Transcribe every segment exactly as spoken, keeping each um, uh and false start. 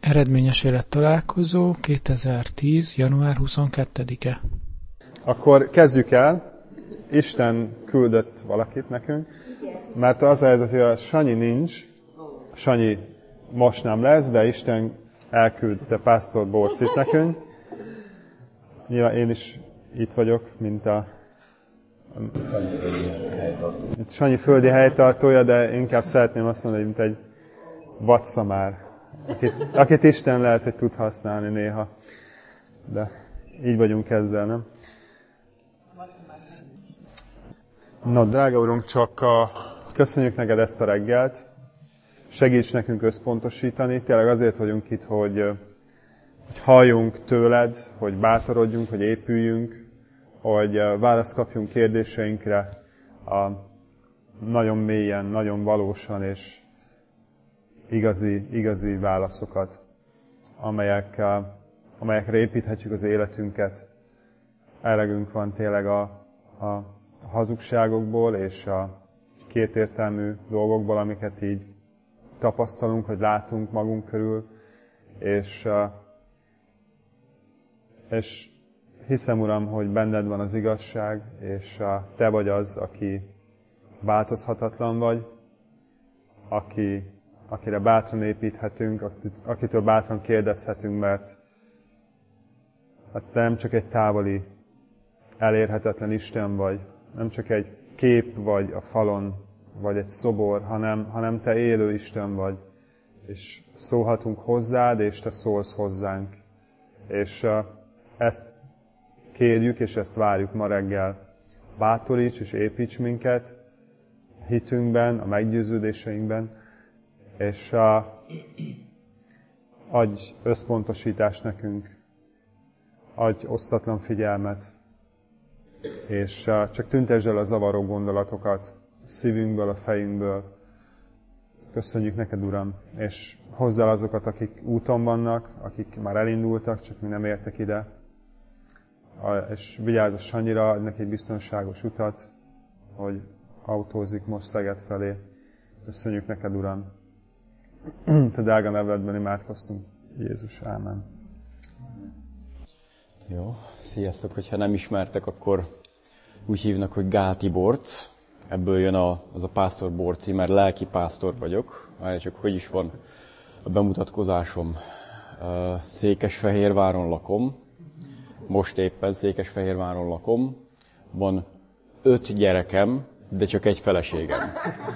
Eredményes élet találkozó kétezer-tíz. január huszonkettedike. Akkor kezdjük el. Isten küldött valakit nekünk, mert az a helyzet, hogy a Sanyi nincs, Sanyi most nem lesz, de Isten elküldte Pásztor Borcit nekünk. Nyilván én is itt vagyok, mint a mint Sanyi földi helytartója, de inkább szeretném azt mondani, mint egy vadszamár, akit, akit Isten lehet, hogy tud használni néha. De így vagyunk ezzel, nem? No, drága Urunk, csak a, köszönjük neked ezt a reggelt. Segíts nekünk összpontosítani. Tényleg azért vagyunk itt, hogy, hogy halljunk tőled, hogy bátorodjunk, hogy épüljünk, hogy választ kapjunk kérdéseinkre a nagyon mélyen, nagyon valósan és igazi, igazi válaszokat, amelyek, amelyekre építhetjük az életünket. Elegünk van tényleg a, a hazugságokból és a kétértelmű dolgokból, amiket így tapasztalunk, hogy látunk magunk körül, és, és hiszem, Uram, hogy benned van az igazság, és Te vagy az, aki változhatatlan vagy, aki, akire bátran építhetünk, akitől bátran kérdezhetünk, mert hát Te nem csak egy távoli, elérhetetlen Isten vagy, nem csak egy kép vagy a falon, vagy egy szobor, hanem, hanem Te élő Isten vagy, és szólhatunk hozzád, és Te szólsz hozzánk. És uh, ezt kérjük, és ezt várjuk ma reggel. Bátoríts és építs minket hitünkben, a meggyőződéseinkben, és uh, adj összpontosítást nekünk, adj osztatlan figyelmet, és uh, csak tüntesd el a zavaró gondolatokat a szívünkből, a fejünkből. Köszönjük neked, Uram, és hozd el azokat, akik úton vannak, akik már elindultak, csak mi nem értek ide. És vigyázz a Sanyira, adj neki egy biztonságos utat, hogy autózik most Szeged felé. Köszönjük neked, Uram. Te drága nevedben imádkoztunk. Jézus, ámen. Jó, sziasztok, hogyha nem ismertek, akkor úgy hívnak, hogy Gáti Borc. Ebből jön a, az a Pásztor Borci, mert lelki pásztor vagyok. Várj csak, hogy is van a bemutatkozásom. Székesfehérváron lakom. Most éppen Székesfehérváron lakom. Van öt gyerekem, de csak egy feleségem.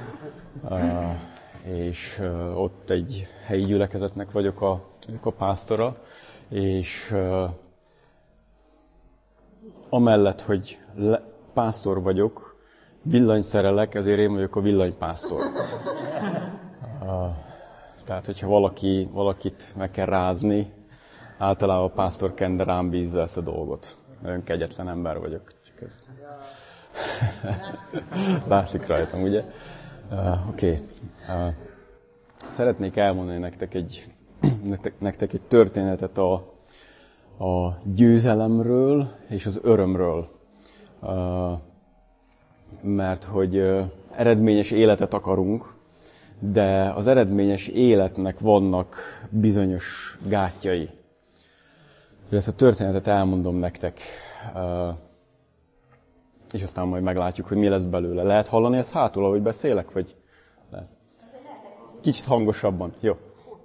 És ott egy helyi gyülekezetnek vagyok a, a pásztora. És amellett, hogy le, pásztor vagyok, villanyszerelek, ezért én vagyok a villanypásztor. Uh, tehát, hogyha valaki, valakit meg kell rázni, általában a pásztor kende rám bízza ezt a dolgot. Nagyon kegyetlen ember vagyok. Csak ez. Látszik rajtam, ugye? Uh, Oké. Okay. Uh, szeretnék elmondani nektek egy, nektek, nektek egy történetet a, a győzelemről és az örömről. Uh, mert hogy eredményes életet akarunk, de az eredményes életnek vannak bizonyos gátjai. Ezt a történetet elmondom nektek, és aztán majd meglátjuk, hogy mi lesz belőle. Lehet hallani ezt hátul, ahogy beszélek? Vagy lehet? Kicsit hangosabban. Jó.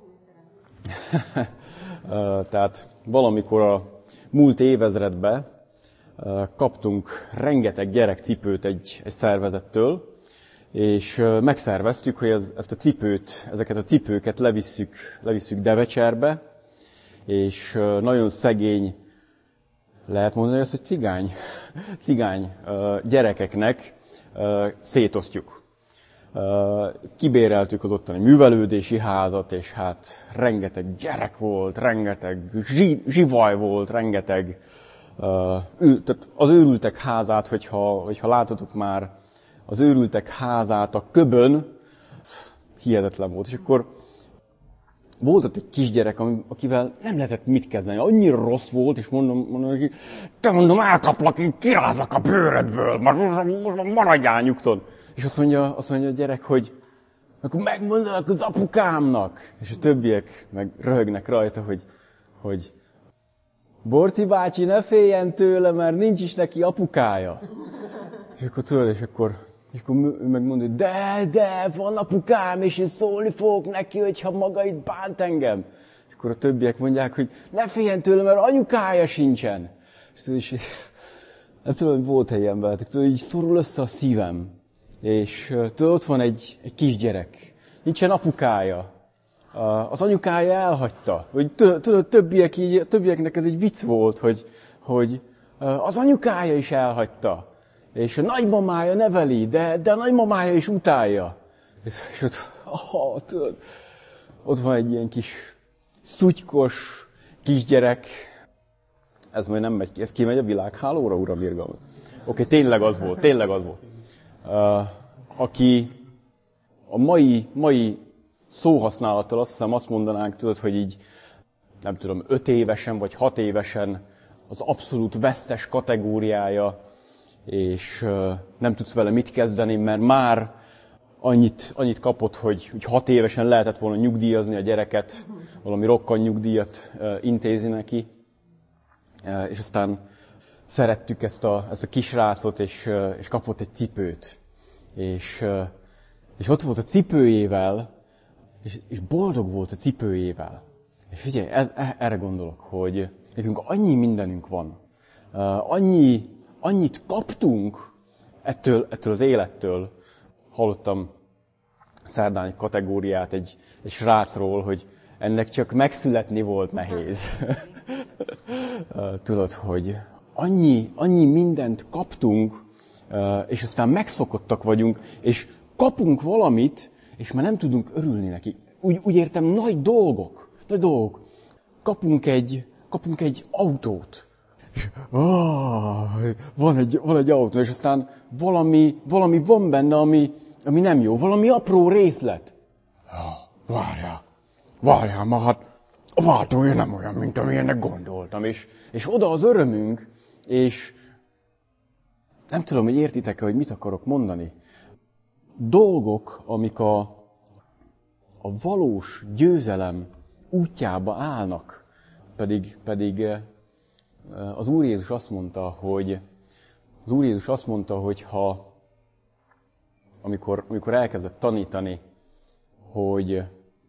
Tehát valamikor a múlt évezredben kaptunk rengeteg gyerekcipőt egy, egy szervezettől, és megszerveztük, hogy ez, ezt a cipőt, ezeket a cipőket levisszük, levisszük Devecserbe, és nagyon szegény, lehet mondani azt, hogy cigány, cigány gyerekeknek szétosztjuk. Kibéreltük az ottani művelődési házat, és hát rengeteg gyerek volt, rengeteg zsivaj volt, rengeteg Uh, tehát az őrültek házát, hogyha, hogyha látotok már az őrültek házát a Köbön, hihetetlen volt. És akkor volt ott egy kisgyerek, akivel nem lehetett mit kezdeni. Annyira rossz volt, és mondom, mondom neki, te mondom, elkaplak, én kirázlak a bőrödből, maradjál nyugton. És azt mondja, azt mondja a gyerek, hogy akkor megmondanak az apukámnak. És a többiek meg röhögnek rajta, hogy, hogy Borci bácsi, ne féljen tőle, mert nincs is neki apukája. És akkor tudod, és akkor, és akkor ő megmondja, hogy de, de, van apukám, és én szólni fogok neki, hogyha maga itt bánt engem. És akkor a többiek mondják, hogy ne féljen tőle, mert anyukája sincsen. És tudod, és nem tudom, hogy volt helyen veletek, tudod, így szorul össze a szívem. És tudod, ott van egy, egy kisgyerek, nincsen apukája. Az anyukája elhagyta. Hogy tudod, többiek így, többieknek ez egy vicc volt, hogy, hogy az anyukája is elhagyta. És a nagymamája neveli, de, de a nagymamája is utálja. És, és ott, oh, tudod, ott van egy ilyen kis szutykos kisgyerek. Ez majd nem megy ki, ez kimegy a világhálóra, uram, irgalmat. Oké, okay, tényleg az volt, tényleg az volt. Uh, aki a mai, mai szóhasználattal azt hiszem azt mondanánk, tudod, hogy így, nem tudom, öt évesen vagy hat évesen az abszolút vesztes kategóriája, és uh, nem tudsz vele mit kezdeni, mert már annyit, annyit kapott, hogy, hogy hat évesen lehetett volna nyugdíjazni a gyereket, valami rokkan nyugdíjat uh, intézi neki, uh, és aztán szerettük ezt a, ezt a kisrácot, és, uh, és kapott egy cipőt. És, uh, és ott volt a cipőjével, és, és boldog volt a cipőjével. És figyelj, ez, erre gondolok, hogy nekünk annyi mindenünk van, uh, annyi, annyit kaptunk ettől, ettől az élettől. Hallottam szerdán egy kategóriát egy, egy srácról, hogy ennek csak megszületni volt nehéz. uh, tudod, hogy annyi, annyi mindent kaptunk, uh, és aztán megszokottak vagyunk, és kapunk valamit, és már nem tudunk örülni neki. Úgy, úgy értem, nagy dolgok, nagy dolgok. Kapunk egy, kapunk egy autót. És, oh, van, egy, van egy autó, és aztán valami, valami van benne, ami, ami nem jó. Valami apró részlet. Oh, várjál, várjál, ma hát a váltója nem olyan, mint amilyennek gondoltam. És, és oda az örömünk, és nem tudom, hogy értitek-e, hogy mit akarok mondani. Dolgok, amik a, a valós győzelem útjába állnak, pedig, pedig az Úr Jézus azt mondta, hogy az Úr Jézus azt mondta, hogy ha amikor, amikor elkezdett tanítani, hogy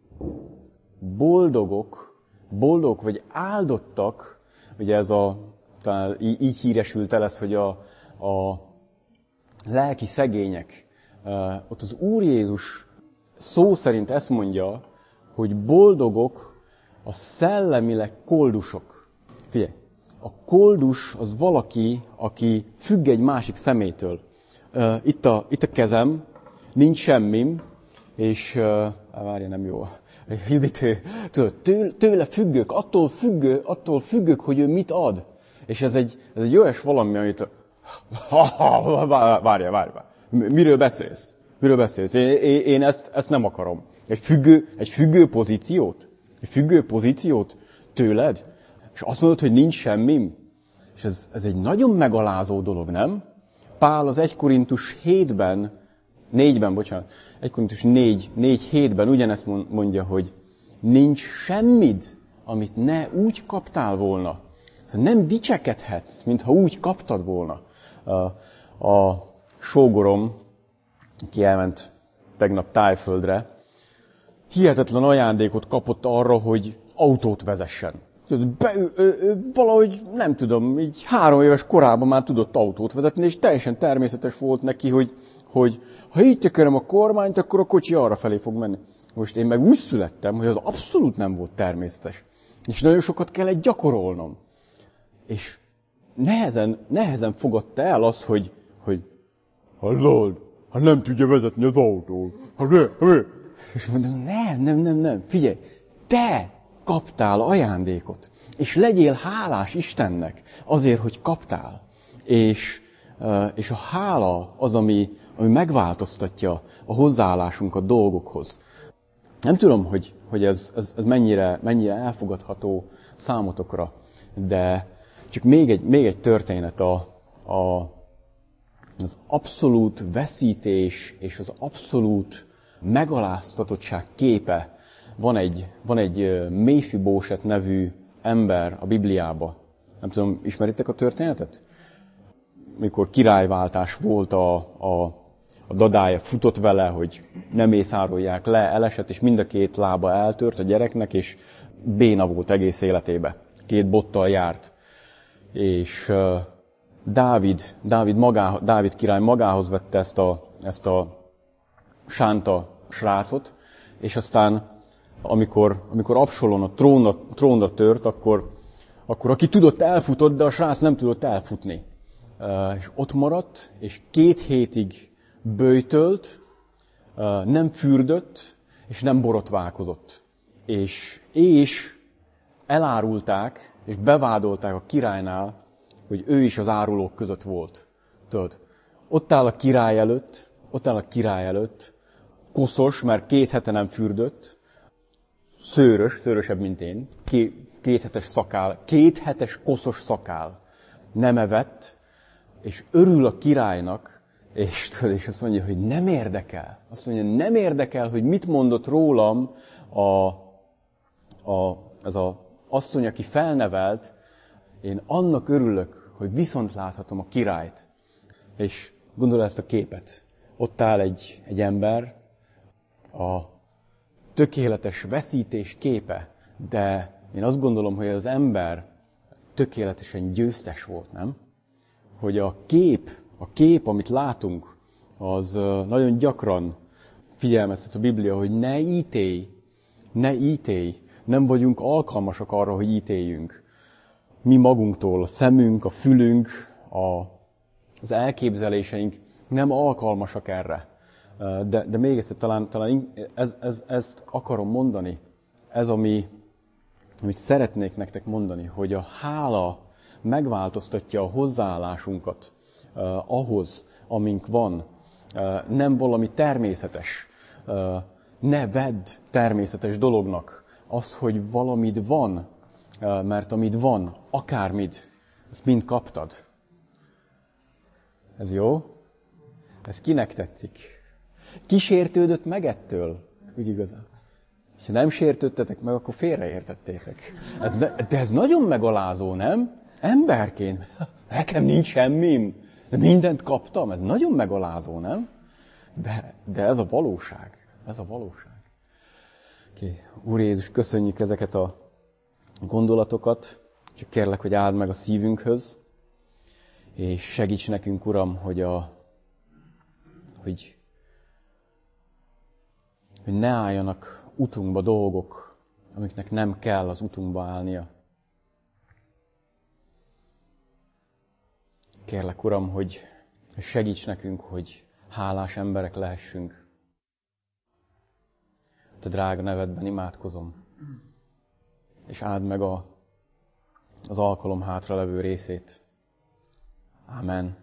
boldogok, boldogok vagy áldottak, ugye ez a, talán így híresült el ez, hogy a, a lelki szegények. Uh, ott az Úr Jézus szó szerint ezt mondja, hogy boldogok a szellemileg koldusok. Figyelj, a koldus az valaki, aki függ egy másik szemétől. Uh, itt, a, itt a kezem, nincs semmim, és uh, várja, nem jó. Judit, tudod, tőle, tőle függök, attól, függő, attól függök, hogy ő mit ad. És ez egy, ez egy olyas valami, amit... Várja, várja, várja. Miről beszélsz? Miről beszélsz? Én, én ezt, ezt nem akarom. Egy függő, egy függő pozíciót? Egy függő pozíciót tőled? És azt mondod, hogy nincs semmim? És ez, ez egy nagyon megalázó dolog, nem? Pál az egy Korintus hétben, négyben, bocsánat, egy Korintus négy, négy hétben ugyanezt mondja, hogy nincs semmid, amit ne úgy kaptál volna. Nem dicsekedhetsz, mintha úgy kaptad volna. A, a sógorom, aki elment tegnap Tájföldre, hihetetlen ajándékot kapott arra, hogy autót vezessen. Be, ő, ő, ő, valahogy, nem tudom, így három éves korában már tudott autót vezetni, és teljesen természetes volt neki, hogy, hogy ha így tekerem a kormányt, akkor a kocsi arra felé fog menni. Most én meg úgy születtem, hogy az abszolút nem volt természetes. És nagyon sokat kellett gyakorolnom. És nehezen, nehezen fogadta el azt, hogy, hogy hallod, ha nem tudja vezetni az autót. Ha ne, ne. És mondom, nem, nem, nem, nem. Figyelj, te kaptál ajándékot. És legyél hálás Istennek azért, hogy kaptál. És, és a hála az, ami, ami megváltoztatja a hozzáállásunkat dolgokhoz. Nem tudom, hogy, hogy ez, ez, ez mennyire, mennyire elfogadható számotokra, de csak még egy, még egy történet a, a, az abszolút veszítés és az abszolút megaláztatottság képe. Van egy, van egy Méfibóset nevű ember a Bibliában. Nem tudom, ismeritek a történetet? Mikor királyváltás volt, a, a, a dadája futott vele, hogy nem mészárolják le, elesett, és mind a két lába eltört a gyereknek, és béna volt egész életébe. Két bottal járt. És uh, Dávid, Dávid, magá, Dávid király magához vette ezt a, ezt a sánta srácot, és aztán amikor, amikor Absalom a trónra, trónra tört, akkor, akkor aki tudott, elfutott, de a srác nem tudott elfutni. Uh, és ott maradt, és két hétig böjtölt, uh, nem fürdött, és nem borotválkozott. És, és elárulták, és bevádolták a királynál, hogy ő is az árulók között volt. Tudod, ott áll a király előtt, ott áll a király előtt, koszos, mert két hete nem fürdött, szőrös, szőrösebb, mint én, két, két hetes szakál, két hetes koszos szakál, nem evett, és örül a királynak, és, tudod, és azt mondja, hogy nem érdekel. Azt mondja, nem érdekel, hogy mit mondott rólam a, a, az a asszony, aki felnevelt, én annak örülök, hogy viszont láthatom a királyt. És gondolj ezt a képet. Ott áll egy, egy ember, a tökéletes veszítés képe, de én azt gondolom, hogy az ember tökéletesen győztes volt, nem? Hogy a kép, a kép, amit látunk, az nagyon gyakran figyelmeztet a Biblia, hogy ne ítélj, ne ítélj, nem vagyunk alkalmasak arra, hogy ítéljünk. Mi magunktól, a szemünk, a fülünk, a, az elképzeléseink nem alkalmasak erre. De, de még egyszer talán, talán ez, ez, ezt akarom mondani, ez, ami, amit szeretnék nektek mondani, hogy a hála megváltoztatja a hozzáállásunkat uh, ahhoz, amink van. Uh, nem valami természetes. Uh, ne vedd természetes dolognak azt, hogy valamid van, uh, mert amit van, akármid, azt mind kaptad. Ez jó? Ez kinek tetszik? Ki sértődött meg ettől? Úgy igazán. És ha nem sértődtetek meg, akkor félreértettétek. Ez, de ez nagyon megalázó, nem? Emberként. Nekem nincs semmim. De mindent kaptam. Ez nagyon megalázó, nem? De, de ez a valóság. Ez a valóság. Okay. Úr Jézus, köszönjük ezeket a gondolatokat. Csak kérlek, hogy áld meg a szívünkhöz. És segíts nekünk, Uram, hogy a hogy hogy ne álljanak utunkba dolgok, amiknek nem kell az utunkba állnia. Kérlek, Uram, hogy segíts nekünk, hogy hálás emberek lehessünk. Te drága nevedben imádkozom, és áld meg a, az alkalom hátralevő részét. Amen.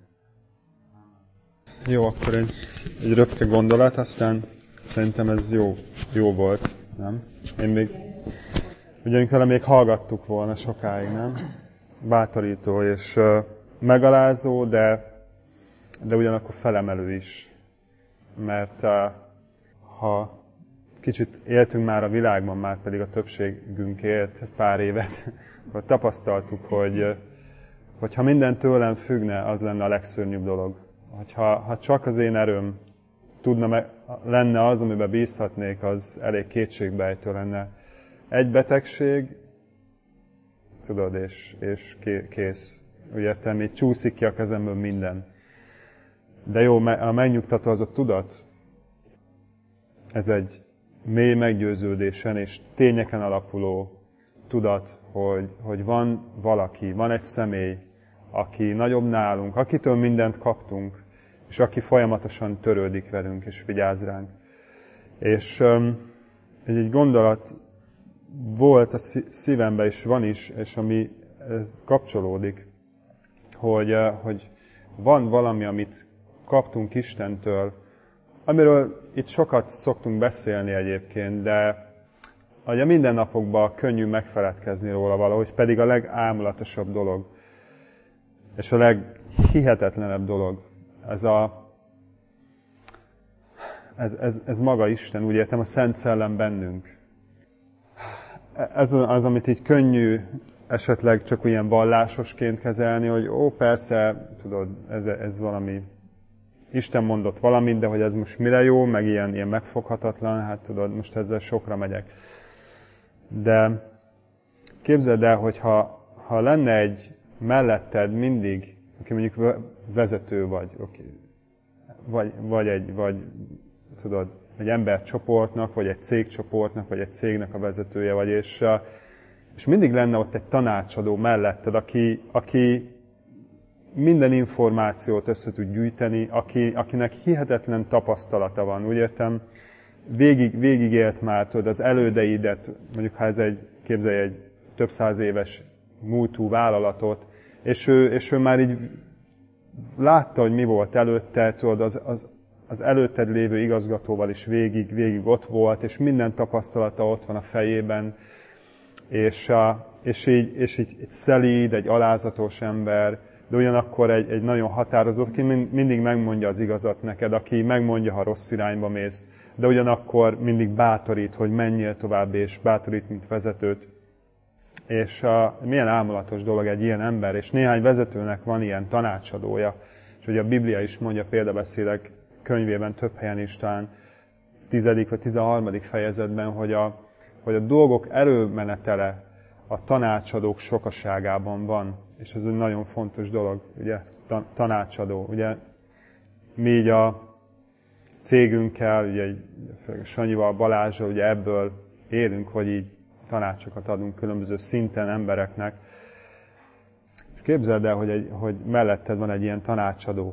Jó, akkor egy, egy röpke gondolat, aztán szerintem ez jó, jó volt, nem? Én még, ugyanikor még hallgattuk volna sokáig, nem? Bátorító és uh, megalázó, de, de ugyanakkor felemelő is. Mert uh, ha kicsit éltünk már a világban, már pedig a többségünk élt pár évet, akkor tapasztaltuk, hogy uh, hogyha minden tőlem függne, az lenne a legszörnyűbb dolog. Hogyha, ha csak az én erőm tudna me, lenne az, amiben bízhatnék, az elég kétségbejtő lenne. Egy betegség, tudod, és, és kész. Úgy értem, így csúszik ki a kezemből minden. De jó, a megnyugtató az a tudat. Ez egy mély meggyőződésen és tényeken alapuló tudat, hogy, hogy van valaki, van egy személy, aki nagyobb nálunk, akitől mindent kaptunk, és aki folyamatosan törődik velünk, és vigyáz ránk. És um, egy, egy gondolat volt a szívemben, és van is, és ami ez kapcsolódik, hogy, uh, hogy van valami, amit kaptunk Istentől, amiről itt sokat szoktunk beszélni egyébként, de hogy a mindennapokban könnyű megfeledkezni róla valahogy, pedig a legámulatosabb dolog, és a leghihetetlenebb dolog. Ez a, ez, ez, ez maga Isten, úgy értem, a Szent Szellem bennünk. Ez az, amit így könnyű esetleg csak ilyen vallásosként kezelni, hogy ó, persze, tudod, ez, ez valami, Isten mondott valamit, de hogy ez most mire jó, meg ilyen, ilyen megfoghatatlan, hát tudod, most ezzel sokra megyek. De képzeld el, hogy ha, ha lenne egy melletted mindig, aki mondjuk vezető vagy, okay, vagy, vagy egy, vagy tudod, egy embercsoportnak, vagy egy cégcsoportnak, vagy egy cégnek a vezetője vagy, és, és mindig lenne ott egy tanácsadó melletted, aki, aki minden információt össze tud gyűjteni, aki, akinek hihetetlen tapasztalata van. Úgy értem, végig, végig élt már tudod, az elődeidet, mondjuk ha ez egy, képzelj egy több száz éves múltú vállalatot, és ő, és ő már így látta, hogy mi volt előtte, tudod, az, az, az előtted lévő igazgatóval is végig, végig ott volt, és minden tapasztalata ott van a fejében, és, és, így, és így egy szelíd, egy alázatos ember, de ugyanakkor egy, egy nagyon határozott, aki mindig megmondja az igazat neked, aki megmondja, ha rossz irányba mész, de ugyanakkor mindig bátorít, hogy menjél tovább, és bátorít, mint vezetőt. És a, milyen ámulatos dolog egy ilyen ember, és néhány vezetőnek van ilyen tanácsadója, és ugye a Biblia is mondja példabeszédek könyvében több helyen is, talán tizedik vagy tizenharmadik fejezetben, hogy a, hogy a dolgok erőmenetele a tanácsadók sokaságában van, és ez egy nagyon fontos dolog, ugye, tanácsadó. Ugye mi így a cégünkkel, ugye Sanyival, Balázsral, ugye ebből élünk, hogy így tanácsokat adunk különböző szinten embereknek. És képzeld el, hogy, egy, hogy melletted van egy ilyen tanácsadó.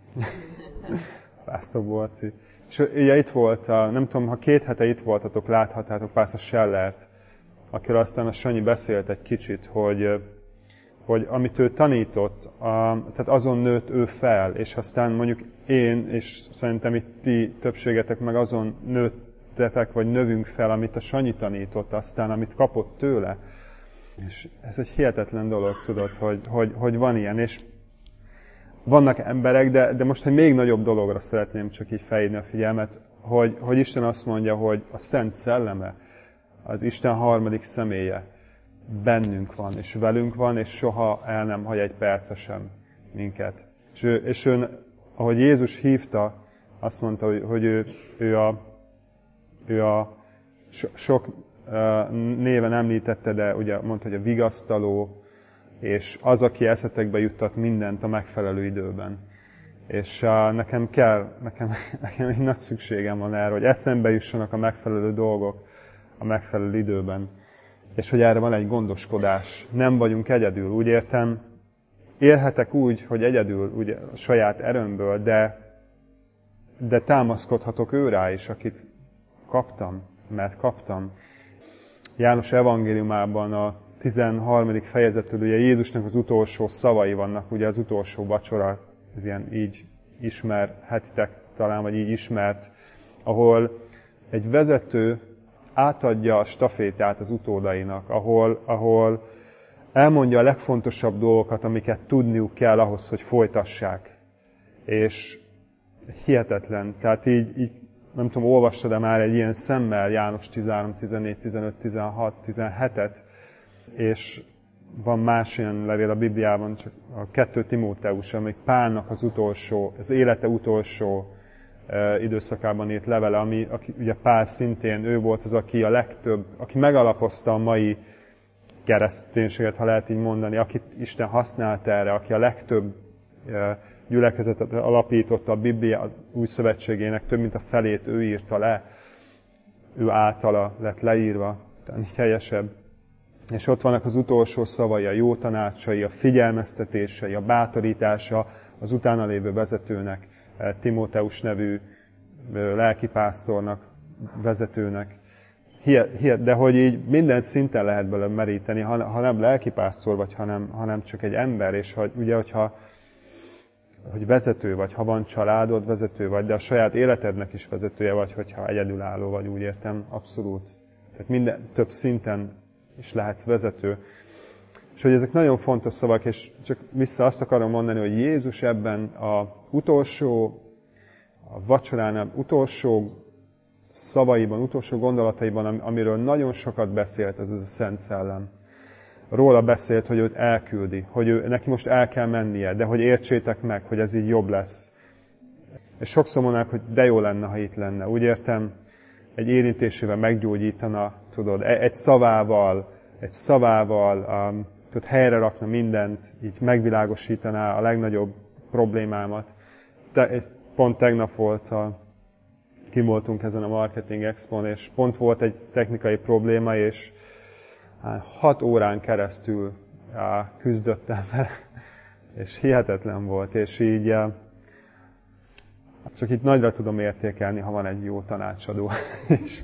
Pásztor Borci. És ugye itt volt, a, nem tudom, ha két hete itt voltatok, láthatátok Pásztor Schellert, akiről aztán a Sanyi beszélt egy kicsit, hogy, hogy amit ő tanított, a, tehát azon nőtt ő fel, és aztán mondjuk én, és szerintem itt ti többségetek meg azon nőttetek, vagy növünk fel, amit a Sanyi tanított, aztán amit kapott tőle. És ez egy hihetetlen dolog, tudod, hogy, hogy, hogy van ilyen, és vannak emberek, de, de most egy még nagyobb dologra szeretném csak így felhívni a figyelmet, hogy, hogy Isten azt mondja, hogy a Szent Szelleme, az Isten harmadik személye bennünk van, és velünk van, és soha el nem hagy egy perce sem minket. És ő, és ő ahogy Jézus hívta, azt mondta, hogy, hogy ő, ő a, ő a so, sok uh, néven említette, de ugye mondta, hogy a vigasztaló, és az, aki eszetekbe juttat mindent a megfelelő időben. És uh, nekem kell, nekem, nekem egy nagy szükségem van erre, hogy eszembe jussanak a megfelelő dolgok a megfelelő időben. És hogy erre van egy gondoskodás. Nem vagyunk egyedül, úgy értem. Élhetek úgy, hogy egyedül, ugye a saját erőmből, de, de támaszkodhatok ő rá is, akit kaptam, mert kaptam. János evangéliumában a tizenharmadik fejezetül ugye Jézusnak az utolsó szavai vannak, ugye az utolsó vacsora, ez ilyen így ismerhetitek talán, vagy így ismert, ahol egy vezető átadja a stafétát az utódainak, ahol, ahol elmondja a legfontosabb dolgokat, amiket tudniuk kell ahhoz, hogy folytassák. És hihetetlen. Tehát így, így nem tudom, olvastad-e már egy ilyen szemmel János tizenhárom, tizennégy, tizenöt, tizenhat, tizenhetet, és van más ilyen levél a Bibliában, csak a kettő Timóteus, amelyik Pálnak az utolsó, az élete utolsó uh, időszakában írt levele, ami aki, ugye Pál szintén, ő volt az, aki a legtöbb, aki megalapozta a mai kereszténységet, ha lehet így mondani, akit Isten használt erre, aki a legtöbb uh, gyülekezetet alapította a Biblia az új szövetségének, több mint a felét ő írta le, ő általa lett leírva, tehát így helyesebb. És ott vannak az utolsó szavai, a jó tanácsai, a figyelmeztetései, a bátorítása az utána lévő vezetőnek, Timóteus nevű lelkipásztornak, vezetőnek. De hogy így minden szinten lehet bele meríteni, ha nem lelkipásztor vagy, hanem, hanem csak egy ember, és hogy, ugye, hogyha hogy vezető vagy, ha van családod, vezető vagy, de a saját életednek is vezetője vagy, hogyha egyedülálló vagy, úgy értem, abszolút. Tehát minden, több szinten is lehetsz vezető. És hogy ezek nagyon fontos szavak, és csak vissza azt akarom mondani, hogy Jézus ebben az utolsó a vacsoránál utolsó szavaiban, utolsó gondolataiban, amiről nagyon sokat beszélt, ez az a Szent Szellem. Róla beszélt, hogy őt elküldi, hogy ő, neki most el kell mennie, de hogy értsétek meg, hogy ez így jobb lesz. És sokszor mondják, hogy de jó lenne, ha itt lenne. Úgy értem, egy érintésével meggyógyítana, tudod, egy szavával, egy szavával um, tudod, helyre rakna mindent, így megvilágosítaná a legnagyobb problémámat. Te, pont tegnap volt, a, kim voltunk ezen a Marketing Expon, és pont volt egy technikai probléma, és hat órán keresztül á, küzdöttem vele, és hihetetlen volt, és így á, csak itt nagyra tudom értékelni, ha van egy jó tanácsadó. és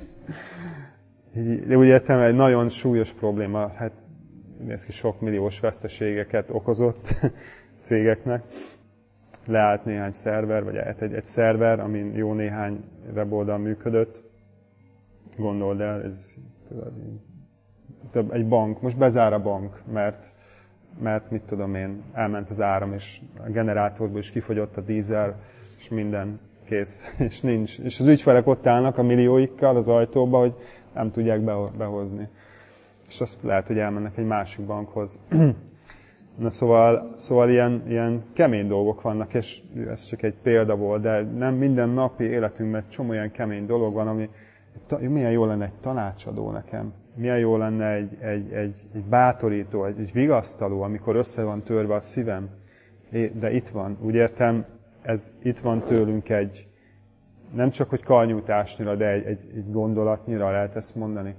így, de úgy értem, egy nagyon súlyos probléma, hát néz ki, sok milliós veszteségeket okozott cégeknek. Leállt néhány szerver, vagy egy, egy szerver, amin jó néhány weboldal működött. Gondold el, ez tudod, több, egy bank, most bezár a bank, mert, mert mit tudom én, elment az áram, és a generátorból is kifogyott a dízel, és minden kész, és nincs. És az ügyfelek ott állnak a millióikkal az ajtóba, hogy nem tudják behozni. És azt lehet, hogy elmennek egy másik bankhoz. Na szóval, szóval ilyen, ilyen kemény dolgok vannak, és ez csak egy példa volt, de nem minden napi életünkben csomó olyan kemény dolog van, ami milyen jó lenne egy tanácsadó nekem, milyen jó lenne egy, egy, egy, egy bátorító, egy, egy vigasztaló, amikor össze van törve a szívem, de itt van, úgy értem, ez itt van tőlünk egy, nem csak hogy karnyújtásnyira, de egy, egy, egy gondolatnyira lehet ezt mondani.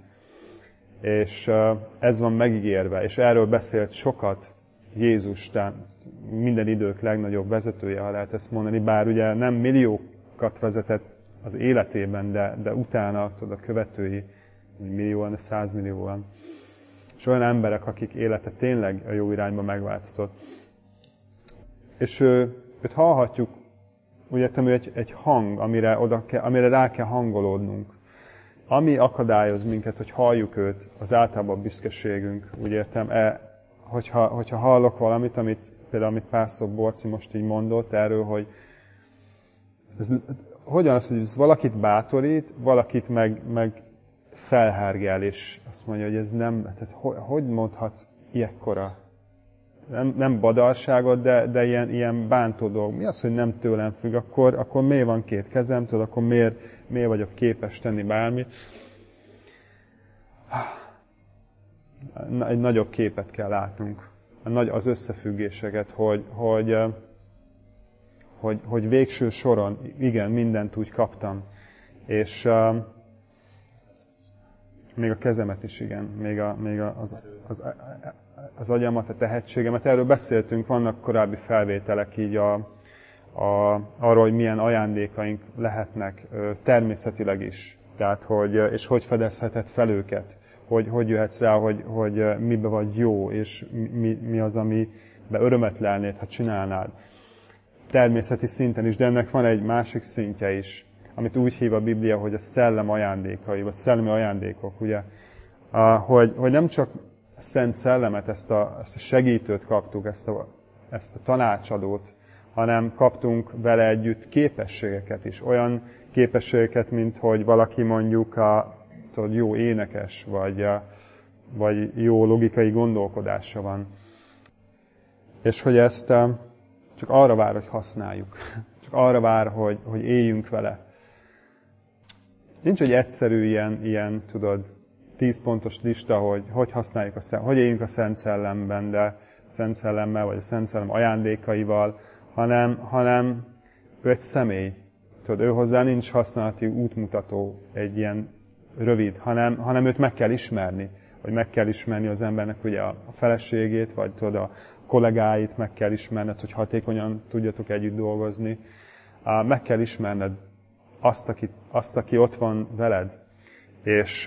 És ez van megígérve, és erről beszélt sokat Jézus, tehát minden idők legnagyobb vezetője, ha lehet ezt mondani, bár ugye nem milliókat vezetett az életében, de, de utána tudod, a követői millióan, de százmillióan. És olyan emberek, akik élete tényleg a jó irányba megváltozott. És ő, őt hallhatjuk, úgy értem, hogy egy, egy hang, amire, oda kell, amire rá kell hangolódnunk. Ami akadályoz minket, hogy halljuk őt, az általában a büszkeségünk, úgy értem, e, hogyha, hogyha hallok valamit, amit például amit Pásztor Borci most így mondott erről, hogy ez, hogyan az, hogy ez valakit bátorít, valakit meg, meg felhergel, és azt mondja, hogy ez nem, tehát hogy, hogy mondhatsz ilyekkora? Nem, nem badalságot, de, de ilyen, ilyen bántó dolog. Mi az, hogy nem tőlem függ? Akkor, akkor miért van két kezem, tudod, akkor miért, miért vagyok képes tenni bármit? Egy nagyobb képet kell látnunk. Az összefüggéseket, hogy, hogy, hogy, hogy végső soron, igen, mindent úgy kaptam. És uh, még a kezemet is, igen, még, a, még a, az, az, az agyamat, a tehetségemet. Erről beszéltünk, vannak korábbi felvételek így a, a, arról, hogy milyen ajándékaink lehetnek természetileg is. Tehát, hogy, és hogy fedezheted fel őket. Hogy, hogy jöhetsz rá, hogy, hogy mibe vagy jó, és mi, mi az, amiben örömet lelnéd, ha csinálnád. Természeti szinten is, de ennek van egy másik szintje is, amit úgy hív a Biblia, hogy a szellem ajándékai, vagy szellemi ajándékok, ugye? Hogy, hogy nem csak a Szent Szellemet, ezt a, ezt a segítőt kaptuk, ezt a, ezt a tanácsadót, hanem kaptunk vele együtt képességeket is. Olyan képességeket, mint hogy valaki mondjuk a tudod, jó énekes, vagy, vagy jó logikai gondolkodása van. És hogy ezt csak arra vár, hogy használjuk. Csak arra vár, hogy, hogy éljünk vele. Nincs egy egyszerű ilyen, ilyen tudod, tíz pontos lista, hogy hogy használjuk a Szent, hogy éljünk a Szent Szellemben, de a Szent Szellemmel, vagy a Szent Szellem ajándékaival, hanem, hanem ő egy személy. Tudod, ő hozzá nincs használati útmutató, egy ilyen rövid, hanem, hanem őt meg kell ismerni, vagy meg kell ismerni az embernek ugye a feleségét, vagy tudod, a kollégáit meg kell ismerned, hogy hatékonyan tudjatok együtt dolgozni. Meg kell ismerned azt, aki, azt, aki ott van veled. És,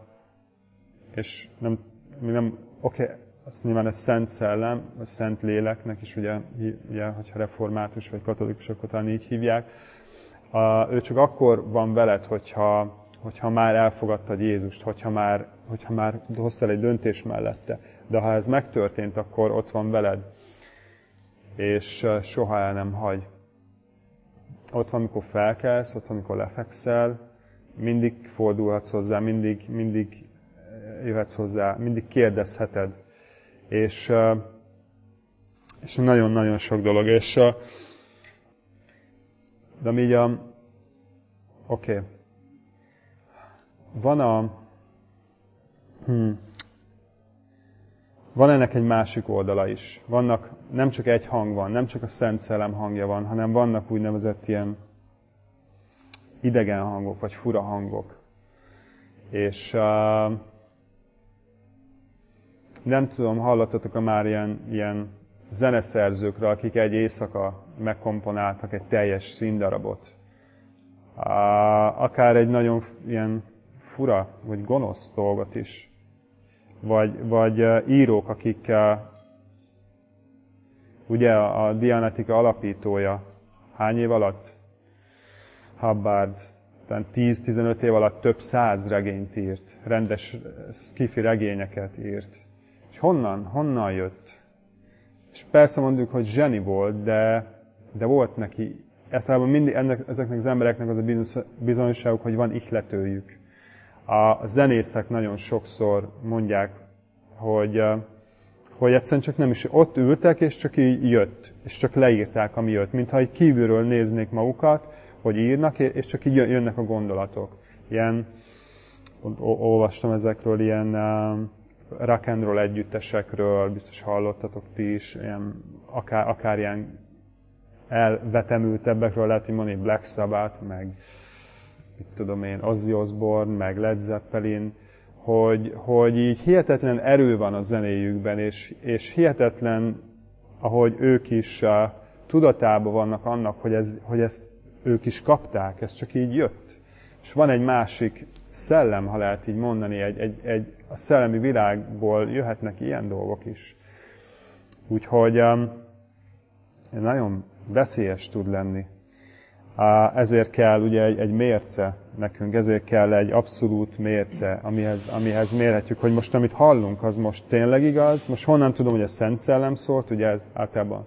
és nem, nem oké, okay, azt nyilván a Szent Szellem, a Szent Léleknek is, ugye, ugye hogyha református vagy katolikusok talán így hívják, ő csak akkor van veled, hogyha hogyha már elfogadtad Jézust, hogyha már, hogyha már hoztál egy döntés mellette. De ha ez megtörtént, akkor ott van veled, és soha el nem hagy. ott van, amikor felkelsz, ott van, amikor lefekszel, mindig fordulhatsz hozzá, mindig, mindig jöhetsz hozzá, mindig kérdezheted. És, és nagyon-nagyon sok dolog. És, de így a... Oké. Okay. Van a... Hmm, van ennek egy másik oldala is. Vannak, nem csak egy hang van, nem csak a Szent Szellem hangja van, hanem vannak úgynevezett ilyen idegen hangok, vagy fura hangok. És uh, nem tudom, hallottatok-e már ilyen, ilyen zeneszerzőkről, akik egy éjszaka megkomponáltak egy teljes színdarabot. Uh, akár egy nagyon ilyen fura, vagy gonosz dolgot is. Vagy, vagy uh, írók, akik uh, ugye a, a Dianetika alapítója hány év alatt? Hubbard, tíz-tizenöt év alatt több száz regényt írt, rendes sci-fi regényeket írt. És honnan? Honnan jött? És persze mondjuk, hogy zseni volt, de, de volt neki, általában mindig ennek, ezeknek az embereknek az a bizonyosságuk, hogy van ihletőjük. A zenészek nagyon sokszor mondják, hogy, hogy egyszerűen csak nem is ott ültek, és csak így jött, és csak leírták, ami jött. Mintha így kívülről néznék magukat, hogy írnak, és csak így jönnek a gondolatok. Ilyen, olvastam ezekről, ilyen uh, rock and roll együttesekről, biztos hallottatok ti is, ilyen, akár, akár ilyen elvetemültebbekről lehet így mondani, Black Sabbath, meg mit tudom én, Ozzy Osbourne, meg Led Zeppelin, hogy, hogy így hihetetlen erő van a zenéjükben, és, és hihetetlen, ahogy ők is uh, tudatában vannak annak, hogy, ez, hogy ezt ők is kapták, ez csak így jött. És van egy másik szellem, ha lehet így mondani, egy, egy, egy, a szellemi világból jöhetnek ilyen dolgok is. Úgyhogy um, nagyon veszélyes tud lenni. Uh, ezért kell ugye egy, egy mérce nekünk, ezért kell egy abszolút mérce, amihez, amihez mérhetjük, hogy most amit hallunk, az most tényleg igaz. Most honnan tudom, hogy a Szent Szellem szólt, ugye ez általában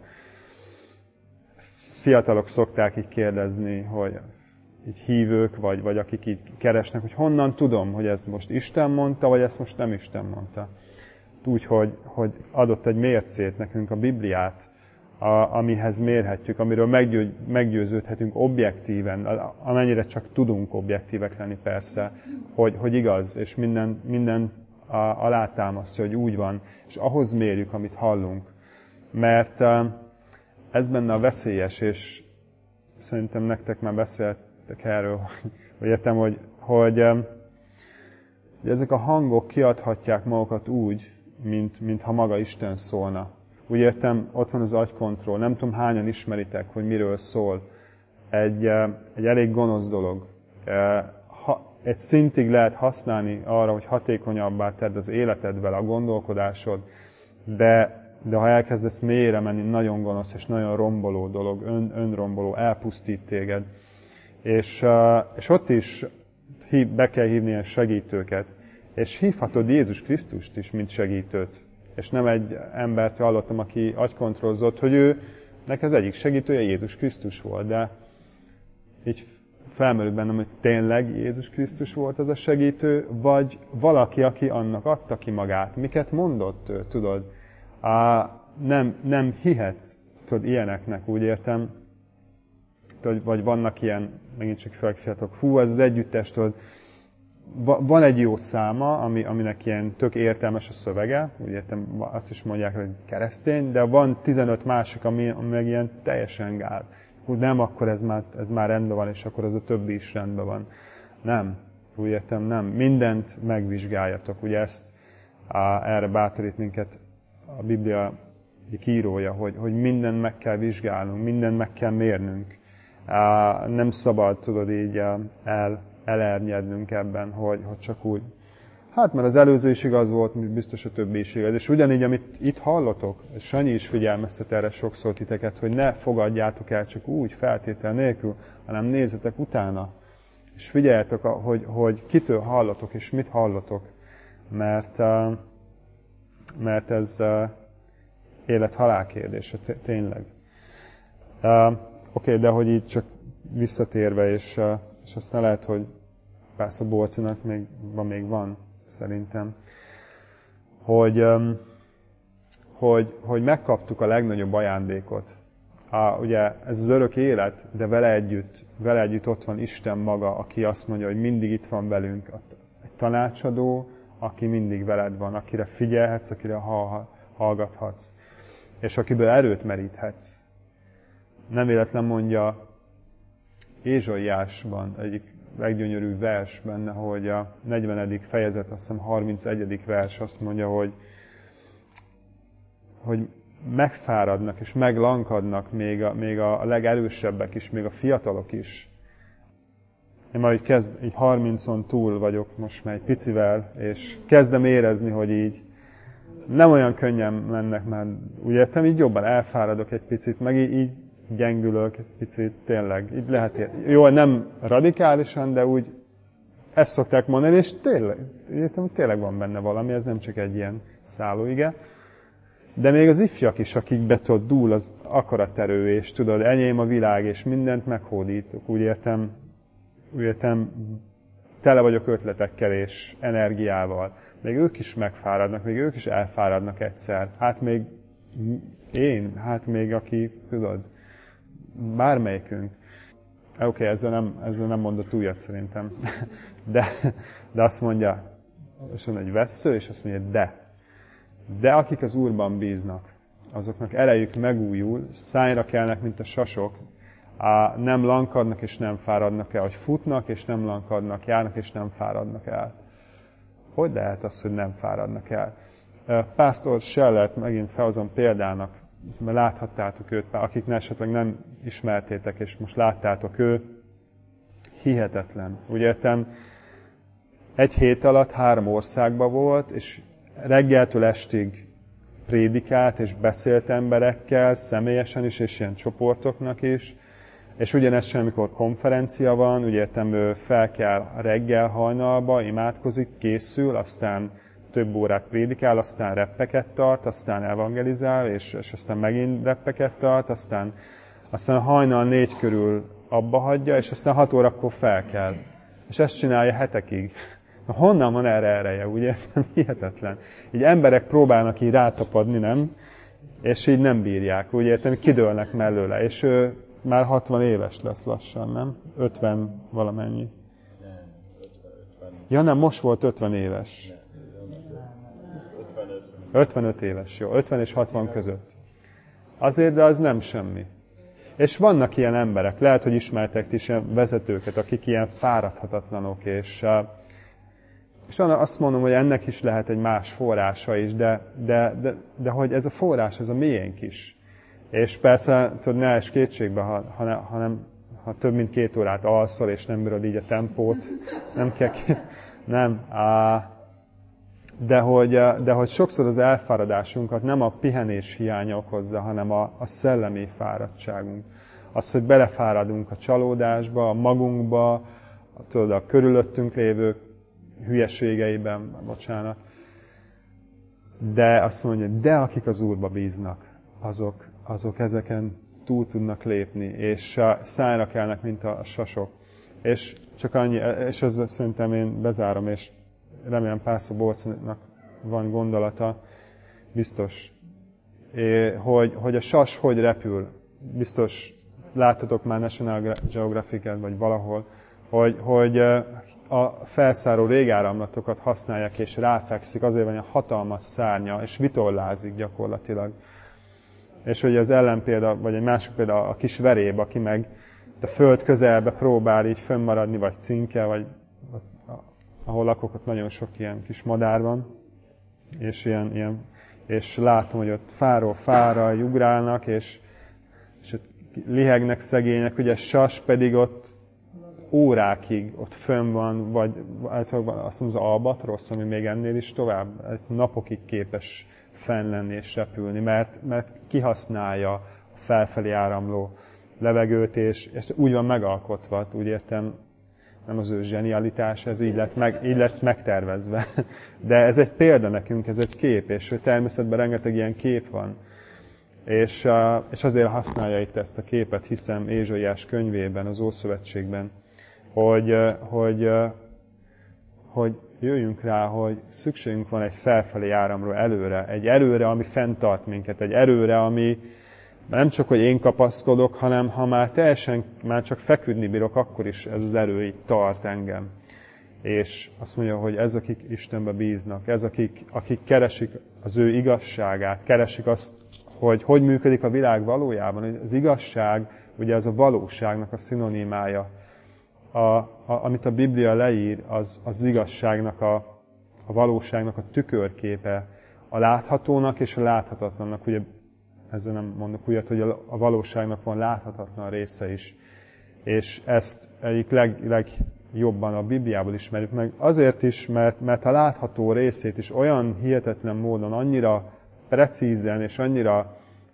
fiatalok szokták így kérdezni, hogy így hívők, vagy, vagy akik így keresnek, hogy honnan tudom, hogy ez most Isten mondta, vagy ezt most nem Isten mondta. Úgy, hogy, hogy adott egy mércét nekünk a Bibliát, a, amihez mérhetjük, amiről meggyő, meggyőződhetünk objektíven, amennyire csak tudunk objektívek lenni persze, hogy, hogy igaz, és minden, minden alátámasztja, hogy úgy van, és ahhoz mérjük, amit hallunk. Mert ez benne a veszélyes, és szerintem nektek már beszéltek erről, hogy értem, hogy, hogy, hogy ezek a hangok kiadhatják magukat úgy, mint, mint ha maga Isten szólna. Úgy értem, ott van az agykontroll, nem tudom hányan ismeritek, hogy miről szól. Egy, egy elég gonosz dolog. Ha, egy szintig lehet használni arra, hogy hatékonyabbá tedd az életedvel, a gondolkodásod, de de ha elkezdesz mélyre menni, nagyon gonosz és nagyon romboló dolog, ön, önromboló, elpusztít téged. És, és ott is hív, be kell hívni ilyen segítőket. És hívhatod Jézus Krisztust is, mint segítőt. És nem egy embert hallottam, aki agykontrollozott, hogy ő, neki az egyik segítője Jézus Krisztus volt, de így felmerült bennem, hogy tényleg Jézus Krisztus volt az a segítő, vagy valaki, aki annak adta ki magát. Miket mondott ő, tudod? Á, nem, nem hihetsz, tudod, ilyeneknek, úgy értem, tudod, vagy vannak ilyen, megint csak felfiatalok, hú, ez az együttes, tudod, van egy jó száma, ami, aminek ilyen tök értelmes a szövege, úgy értem, azt is mondják, hogy keresztény, de van tizenöt másik, ami, ami meg ilyen teljesen gál. Úgy nem, akkor ez már, ez már rendben van, és akkor az a többi is rendben van. Nem, úgy értem, nem. Mindent megvizsgáljatok, ugye ezt, á, erre bátorít minket a Biblia írója, hogy, hogy mindent meg kell vizsgálnunk, mindent meg kell mérnünk. Nem szabad, tudod, így el, elernyednünk ebben, hogy, hogy csak úgy. Hát, mert az előző is igaz volt, biztos a többi is igaz. És ugyanígy, amit itt hallotok, és Sanyi is figyelmeztet erre sokszor titeket, hogy ne fogadjátok el csak úgy, feltétel nélkül, hanem nézzetek utána. És figyeljetek, hogy, hogy kitől hallotok, és mit hallotok. Mert... mert ez uh, élet-halál kérdése, tényleg. Uh, Oké, okay, de hogy így csak visszatérve, és, és aztán lehet, hogy Pásztor Bolcinak még van, még van szerintem, hogy, hogy, hogy megkaptuk a legnagyobb ajándékot. A, ugye ez az örök élet, de vele együtt, vele együtt ott van Isten maga, aki azt mondja, hogy mindig itt van velünk. Egy tanácsadó, aki mindig veled van, akire figyelhetsz, akire hallgathatsz, és akiből erőt meríthetsz. Nem véletlen mondja Ézsaiásban, egyik leggyönyörűbb vers benne, hogy a negyvenedik fejezet, azt hiszem harmincegyedik vers azt mondja, hogy, hogy megfáradnak és meglankadnak még a, még a legerősebbek is, még a fiatalok is. Én már így, kezd, így harmincon túl vagyok most már egy picivel, és kezdem érezni, hogy így nem olyan könnyen mennek már, úgy értem, így jobban elfáradok egy picit, meg így, így gyengülök egy picit, tényleg, így lehet érni. Jó, nem radikálisan, de úgy ezt szokták mondani, és tényleg, értem, hogy tényleg van benne valami, ez nem csak egy ilyen szállóige. De még az ifjak is, akikbe tudod, dúl az akaraterő, és tudod, enyém a világ, és mindent meghódítok. Úgy értem, úgy értem, tele vagyok ötletekkel és energiával. Még ők is megfáradnak, még ők is elfáradnak egyszer. Hát még én, hát még aki, tudod, bármelyikünk. Oké, okay, ezzel, nem, ezzel nem mondott újat szerintem. De, de azt mondja, és van egy vessző, és azt mondja, de. De akik az Úrban bíznak, azoknak erejük megújul, szájra kelnek, mint a sasok, á, nem lankadnak és nem fáradnak el, hogy futnak és nem lankadnak, járnak és nem fáradnak el. Hogy lehet az, hogy nem fáradnak el? Pásztor Schellert megint felhozom példának, mert láthattátok őt, akiknek esetleg nem ismertétek, és most láttátok, ő hihetetlen. Úgy értem, egy hét alatt három országban volt, és reggeltől estig prédikált, és beszélt emberekkel, személyesen is, és ilyen csoportoknak is. És ugyanez sem, amikor konferencia van, úgy értem, ő fel kell reggel hajnalba, imádkozik, készül, aztán több órát prédikál, aztán reppeket tart, aztán evangelizál, és, és aztán megint reppeket tart, aztán, aztán hajnal négy körül abba hagyja, és aztán hat órakor fel kell. És ezt csinálja hetekig. Na, honnan van erre ereje, ugye? Hihetetlen. Így emberek próbálnak így rátapadni, nem? És így nem bírják, úgy értem, kidőlnek mellőle. És ő már hatvan éves lesz lassan, nem? ötven valamennyi. Ja nem, most volt ötven éves. ötvenöt éves, jó. ötven és hatvan között. Azért, de az nem semmi. És vannak ilyen emberek, lehet, hogy ismertek is ilyen vezetőket, akik ilyen fáradhatatlanok, és, és azt mondom, hogy ennek is lehet egy más forrása is, de, de, de, de hogy ez a forrás, ez a miénk is. És persze, tudod, ne es kétségbe, ha, ha, ha, nem, ha több mint két órát alszol, és nem bírod így a tempót, nem kell két, nem, á, de hogy, de hogy sokszor az elfáradásunkat nem a pihenés hiánya okozza, hanem a, a szellemi fáradtságunk. Az, hogy belefáradunk a csalódásba, a magunkba, a, tudod, a körülöttünk lévő hülyeségeiben, bocsánat. De azt mondja, de akik az Úrba bíznak, azok, azok ezeken túl tudnak lépni, és szájra kelnek, mint a sasok. És csak annyi, és ezzel szerintem én bezárom, és remélem Pásztor Bolcnak van gondolata, biztos, hogy, hogy a sas hogy repül. Biztos láttatok már National Geographic-et, vagy valahol, hogy, hogy a felszáró régáramlatokat használják, és ráfekszik, azért van egy hatalmas szárnya, és vitorlázik gyakorlatilag. És hogy az ellenpélda, vagy egy másik példa a kis veréb, aki meg a föld közelbe próbál így fönnmaradni, vagy cinke, vagy ahol lakok, ott nagyon sok ilyen kis madár van, és, ilyen, ilyen, és látom, hogy ott fáról fára ugrálnak, és, és ott lihegnek szegények, ugye sas pedig ott órákig ott fönn van, vagy általában azt mondom, az albatrosz, ami még ennél is tovább, napokig képes fenn lenni és repülni, mert, mert kihasználja a felfelé áramló levegőt, és ezt úgy van megalkotva, úgy értem, nem az ő zsenialitás, ez így lett, meg, így lett megtervezve. De ez egy példa nekünk, ez egy kép, és természetben rengeteg ilyen kép van. És, és azért használja itt ezt a képet, hiszem Ézsaiás könyvében, az Ószövetségben, hogy, hogy, hogy jöjjünk rá, hogy szükségünk van egy felfelé áramról előre, egy erőre, ami fenntart minket, egy erőre, ami nem csak, hogy én kapaszkodok, hanem ha már teljesen, már csak feküdni bírok, akkor is ez az erő itt tart engem. És azt mondja, hogy ez, akik Istenbe bíznak, ez, akik, akik keresik az ő igazságát, keresik azt, hogy hogy működik a világ valójában. Az igazság, ugye ez a valóságnak a szinonimája. A, a, amit a Biblia leír, az az igazságnak, a, a valóságnak a tükörképe, a láthatónak és a láthatatlannak. Ugye ezzel nem mondok újat, hogy a, a valóságnak van láthatatlan része is. És ezt egyik leg, legjobban a Bibliából ismerjük meg. Azért is, mert, mert a látható részét is olyan hihetetlen módon, annyira precízen és annyira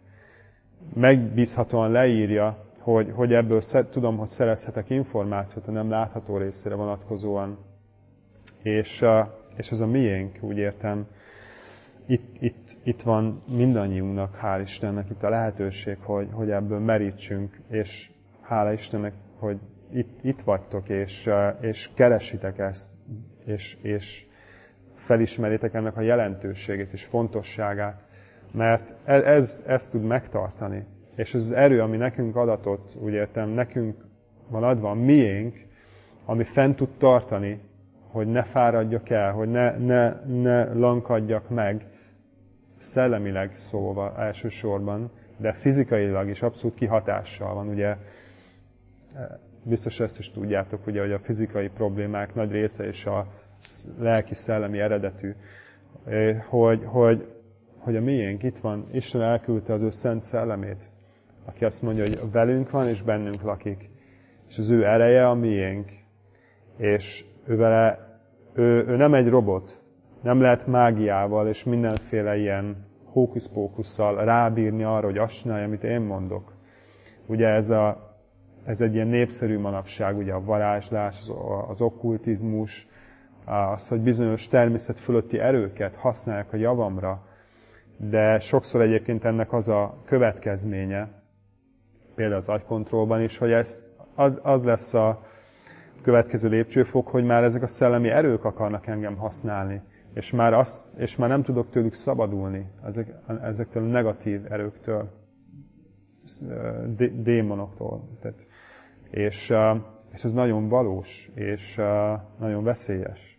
megbízhatóan leírja, hogy, hogy ebből tudom, hogy szerezhetek információt a nem látható részére vonatkozóan. És, és ez a miénk, úgy értem, itt, itt, itt van mindannyiunknak, hál' Istennek itt a lehetőség, hogy, hogy ebből merítsünk, és hála Istennek, hogy itt, itt vagytok, és, és keresitek ezt, és, és felismeritek ennek a jelentőségét és fontosságát, mert ez, ez, ez tud megtartani. És ez az erő, ami nekünk adatott, úgy értem, nekünk van adva, a miénk, ami fent tud tartani, hogy ne fáradjak el, hogy ne, ne, ne lankadjak meg, szellemileg szóval elsősorban, de fizikailag is abszolút kihatással van. Ugye, biztos ezt is tudjátok, ugye, hogy a fizikai problémák nagy része és a lelki-szellemi eredetű, hogy, hogy, hogy a miénk itt van, Isten elküldte az ő szent szellemét, aki azt mondja, hogy velünk van és bennünk lakik. És az ő ereje a miénk. És ő, vele, ő, ő nem egy robot, nem lehet mágiával és mindenféle ilyen hókusz-pókusszal rábírni arra, hogy azt csinálja, amit én mondok. Ugye ez, a, ez egy ilyen népszerű manapság, ugye a varázslás, az, az okkultizmus, az, hogy bizonyos természet fölötti erőket használják a javamra, de sokszor egyébként ennek az a következménye, például az agykontrollban is, hogy ez, az, az lesz a következő lépcsőfok, hogy már ezek a szellemi erők akarnak engem használni, és már, az, és már nem tudok tőlük szabadulni, ezek, ezektől a negatív erőktől, démonoktól. Tehát, és, és ez nagyon valós, és nagyon veszélyes.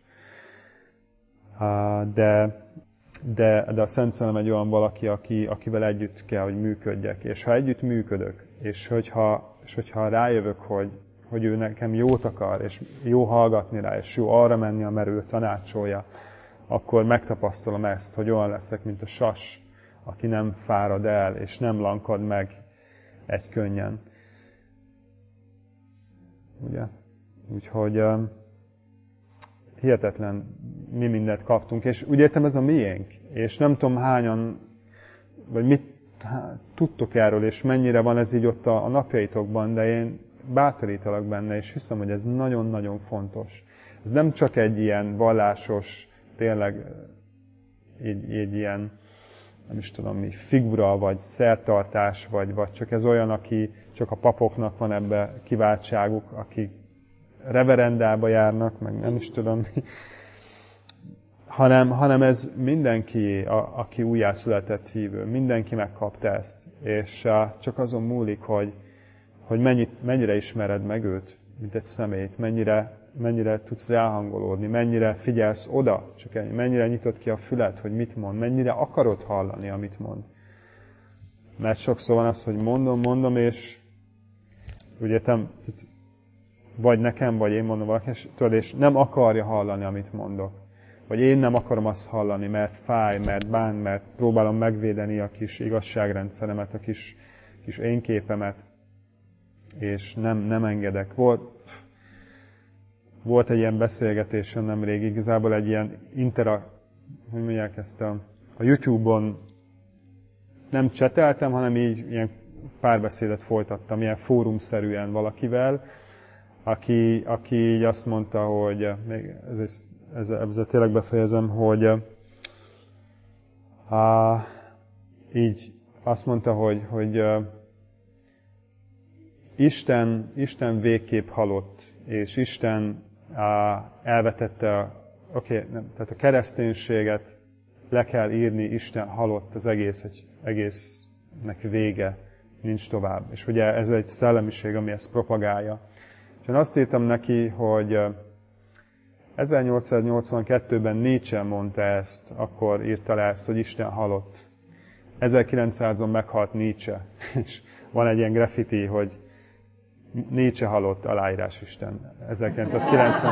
De, de, de a Szent Szellem egy olyan valaki, aki, akivel együtt kell, hogy működjek. És ha együtt működök, és hogyha, és hogyha rájövök, hogy, hogy ő nekem jót akar, és jó hallgatni rá, és jó arra menni, amerre ő tanácsolja, akkor megtapasztalom ezt, hogy olyan leszek, mint a sas, aki nem fárad el, és nem lankad meg egy könnyen. Ugye? Úgyhogy um, hihetetlen mi mindent kaptunk, és úgy értem, ez a miénk. És nem tudom hányan, vagy mit hát, tudtok erről, és mennyire van ez így ott a, a napjaitokban, de én bátorítalak benne, és hiszem, hogy ez nagyon-nagyon fontos. Ez nem csak egy ilyen vallásos, tényleg így, így ilyen, nem is tudom mi, figura, vagy szertartás, vagy, vagy csak ez olyan, aki csak a papoknak van ebbe kiváltságuk, akik reverendába járnak, meg nem is tudom mi, hanem, hanem ez mindenki, a, aki újjászületett hívő, mindenki megkapta ezt, és a, csak azon múlik, hogy, hogy mennyit, mennyire ismered meg őt, mint egy személyt, mennyire, mennyire tudsz ráhangolódni, mennyire figyelsz oda, csak ennyi, mennyire nyitod ki a fület, hogy mit mond, mennyire akarod hallani, amit mond. Mert sokszor van az, hogy mondom, mondom, és ugye te, vagy nekem, vagy én mondom valaki, és, tudod, és nem akarja hallani, amit mondok. Vagy én nem akarom azt hallani, mert fáj, mert bán, mert próbálom megvédeni a kis igazságrendszeremet, a kis, kis én képemet, és nem, nem engedek. Volt, volt egy ilyen beszélgetésem nemrég, igazából egy ilyen intera... hogy mondják ezt a, a YouTube-on nem cseteltem, hanem így ilyen párbeszédet folytattam, ilyen fórumszerűen valakivel, aki, aki így azt mondta, hogy még ez, ez, ezzel tényleg befejezem, hogy á, így azt mondta, hogy, hogy uh, Isten, Isten végképp halott, és Isten uh, elvetette, oké, okay, tehát a kereszténységet le kell írni, Isten halott, az egész, egy, egésznek vége, nincs tovább. És ugye ez egy szellemiség, ami ezt propagálja. És én azt írtam neki, hogy uh, ezernyolcszáznyolcvankettőben Nietzsche mondta ezt, akkor írta le ezt, hogy Isten halott. ezerkilencszázban meghalt Nietzsche, és van egy ilyen graffiti, hogy Nietzsche halott, aláírás Isten. ezerkilencszázkilencven.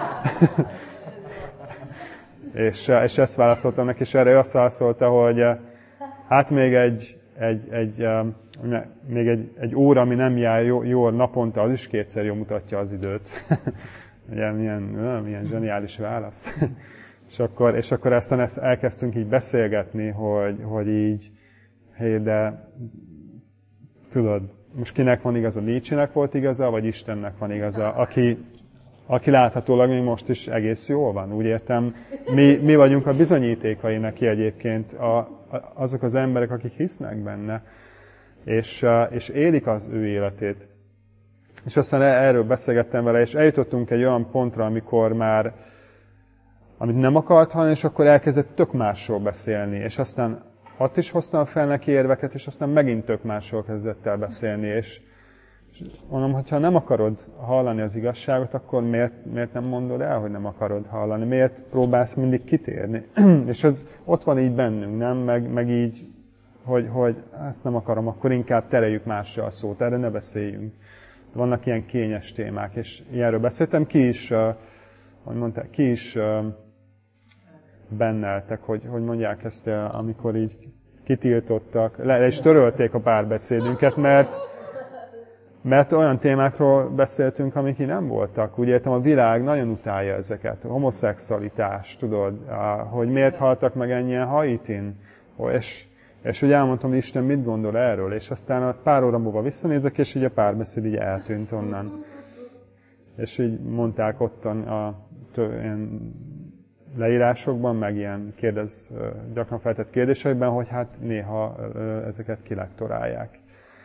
és, és ezt válaszoltam neki, és erre ő azt válaszolta, hogy hát még egy, egy, egy, még egy, egy óra, ami nem jár jól naponta, az is kétszer jól mutatja az időt. Ilyen, milyen, milyen zseniális válasz. és, akkor, és akkor aztán ezt elkezdtünk így beszélgetni, hogy, hogy így, hé, de tudod, most kinek van igaza, Nietzsének volt igaza, vagy Istennek van igaza, aki, aki láthatólag még most is egész jól van. Úgy értem, mi, mi vagyunk a bizonyítékai neki egyébként, a, a, azok az emberek, akik hisznek benne, és, és élik az ő életét. És aztán erről beszélgettem vele, és eljutottunk egy olyan pontra, amikor már, amit nem akart hallani, és akkor elkezdett tök másról beszélni. És aztán ott is hoztam fel neki érveket, és aztán megint tök másról kezdett el beszélni. És, és mondom, hogyha nem akarod hallani az igazságot, akkor miért, miért nem mondod el, hogy nem akarod hallani? Miért próbálsz mindig kitérni? és ez ott van így bennünk, nem? Meg, meg így, hogy, hogy ezt nem akarom, akkor inkább tereljük másra a szót, erre ne beszéljünk. Vannak ilyen kényes témák, és ilyenről beszéltem, ki is, uh, hogy mondták, ki is uh, benneltek, hogy, hogy mondják ezt, uh, amikor így kitiltottak, le, le is törölték a párbeszédünket, mert, mert olyan témákról beszéltünk, amik így nem voltak. Úgy értem, a világ nagyon utálja ezeket, a homoszexualitás, tudod, uh, hogy miért haltak meg ennyien Haitin, és És ugye elmondtam, hogy Isten mit gondol erről, és aztán a pár óra múlva visszanézek, és így a párbeszéd így eltűnt onnan. És így mondták ottan a ilyen leírásokban, meg ilyen kérdez, gyakran feltett kérdésekben, hogy hát néha ezeket kilektorálják.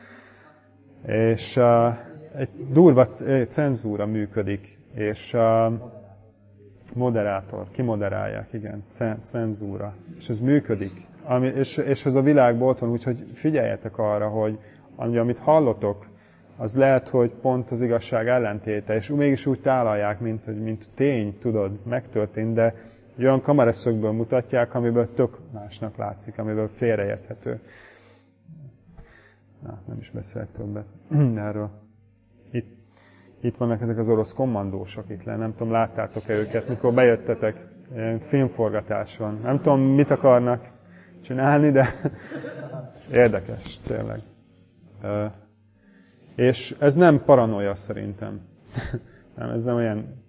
És uh, egy durva cenzúra működik, és uh, moderátor, kimoderálják, igen, cenzúra. És ez működik. Ami, és, és ez a világban ott van, úgyhogy figyeljetek arra, hogy ami, amit hallotok, az lehet, hogy pont az igazság ellentéte, és mégis úgy tálalják, mint, hogy, mint tény, tudod, megtörtént, de egy olyan kameraszögből mutatják, amiből tök másnak látszik, amiből félreérthető. Na, nem is beszélek többet erről. Itt, itt vannak ezek az orosz kommandósok itt le, nem tudom, láttátok-e őket, mikor bejöttetek, filmforgatás van. Nem tudom, mit akarnak csinálni, de érdekes, tényleg. Uh, és ez nem paranoia szerintem. nem, ez nem olyan,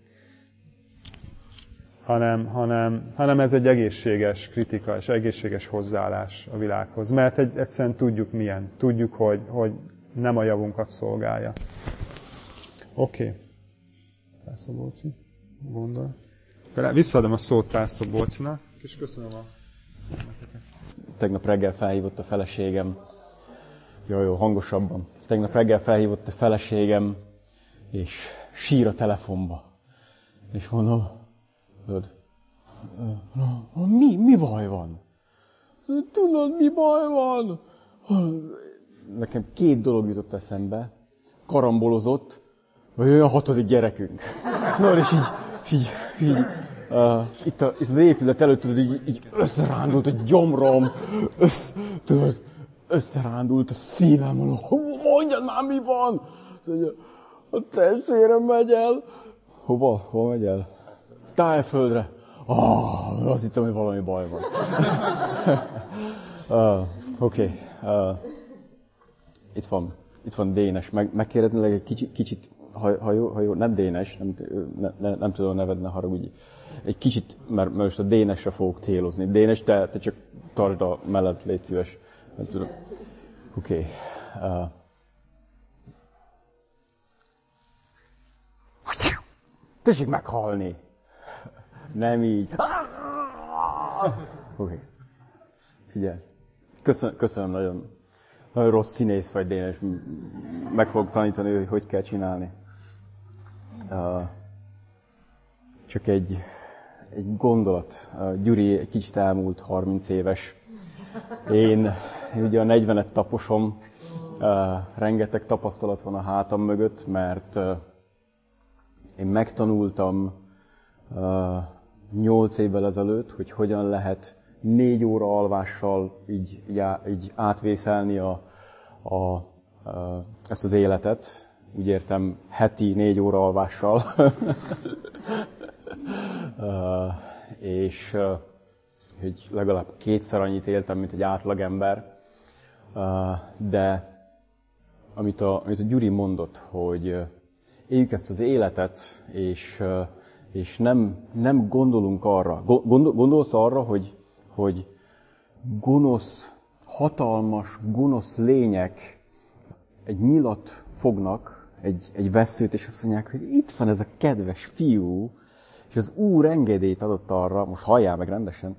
hanem, hanem, hanem ez egy egészséges kritika és egészséges hozzáállás a világhoz. Mert egy, egyszerűen tudjuk milyen. Tudjuk, hogy, hogy nem a javunkat szolgálja. Oké. Okay. Pásztor Bóci, gondol. Visszaadom a szót Pásztor Bócinak, és köszönöm a... Tegnap reggel felhívott a feleségem, jó, jó, hangosabban. Tegnap reggel felhívott a feleségem, és sír a telefonba. És mondom, tudod, mi, mi baj van? Tudod, mi baj van? Nekem két dolog jutott eszembe. Karambolozott, vagy olyan hatodik gyerekünk. Tudod, és így, így, így Uh, itt, a, itt az épület előtt, tudod, így, így összerándult a gyomrom, össz, tudod, összerándult a szívem, mondom, mondjad már, mi van? Mondja, a testvérem megy el. Hova? Hova megy el? Tájföldre. Ah, azt hittem, hogy valami baj van. uh, Oké. Okay. Uh, itt van, itt van Dénes. Meg, megkérdeznél egy kicsit, kicsit ha, ha, jó, ha jó, nem Dénes, nem, ne, ne, nem tudom a neved, ne haragudj. Egy kicsit, mert most a Dénesre fogok célozni. Dénes, te, te csak tartsd a mellett, légy szíves. Nem tudom. Oké. Okay. Uh. Tessék meghalni! Nem így. Oké. Okay. Figyelj. Köszönöm, köszönöm nagyon. nagyon rossz színész vagy, Dénes, és meg fogok tanítani, hogy hogy kell csinálni. Csak egy, egy gondolat. Gyuri egy kicsit elmúlt, harminc éves. Én ugye a negyvenet taposom, rengeteg tapasztalat van a hátam mögött, mert én megtanultam nyolc évvel ezelőtt, hogy hogyan lehet négy óra alvással így, így átvészelni a, a, a, ezt az életet. Úgy értem, heti négy óra alvással. És hogy legalább kétszer annyit éltem, mint egy átlagember. De amit a, amit a Gyuri mondott, hogy éljük ezt az életet, és, és nem, nem gondolunk arra. Gondol, gondolsz arra, hogy, hogy gonosz, hatalmas, gonosz lények egy nyilat fognak, egy, egy vesszőt, és azt mondják, hogy itt van ez a kedves fiú, és az Úr engedélyt adott arra, most halljál meg rendesen.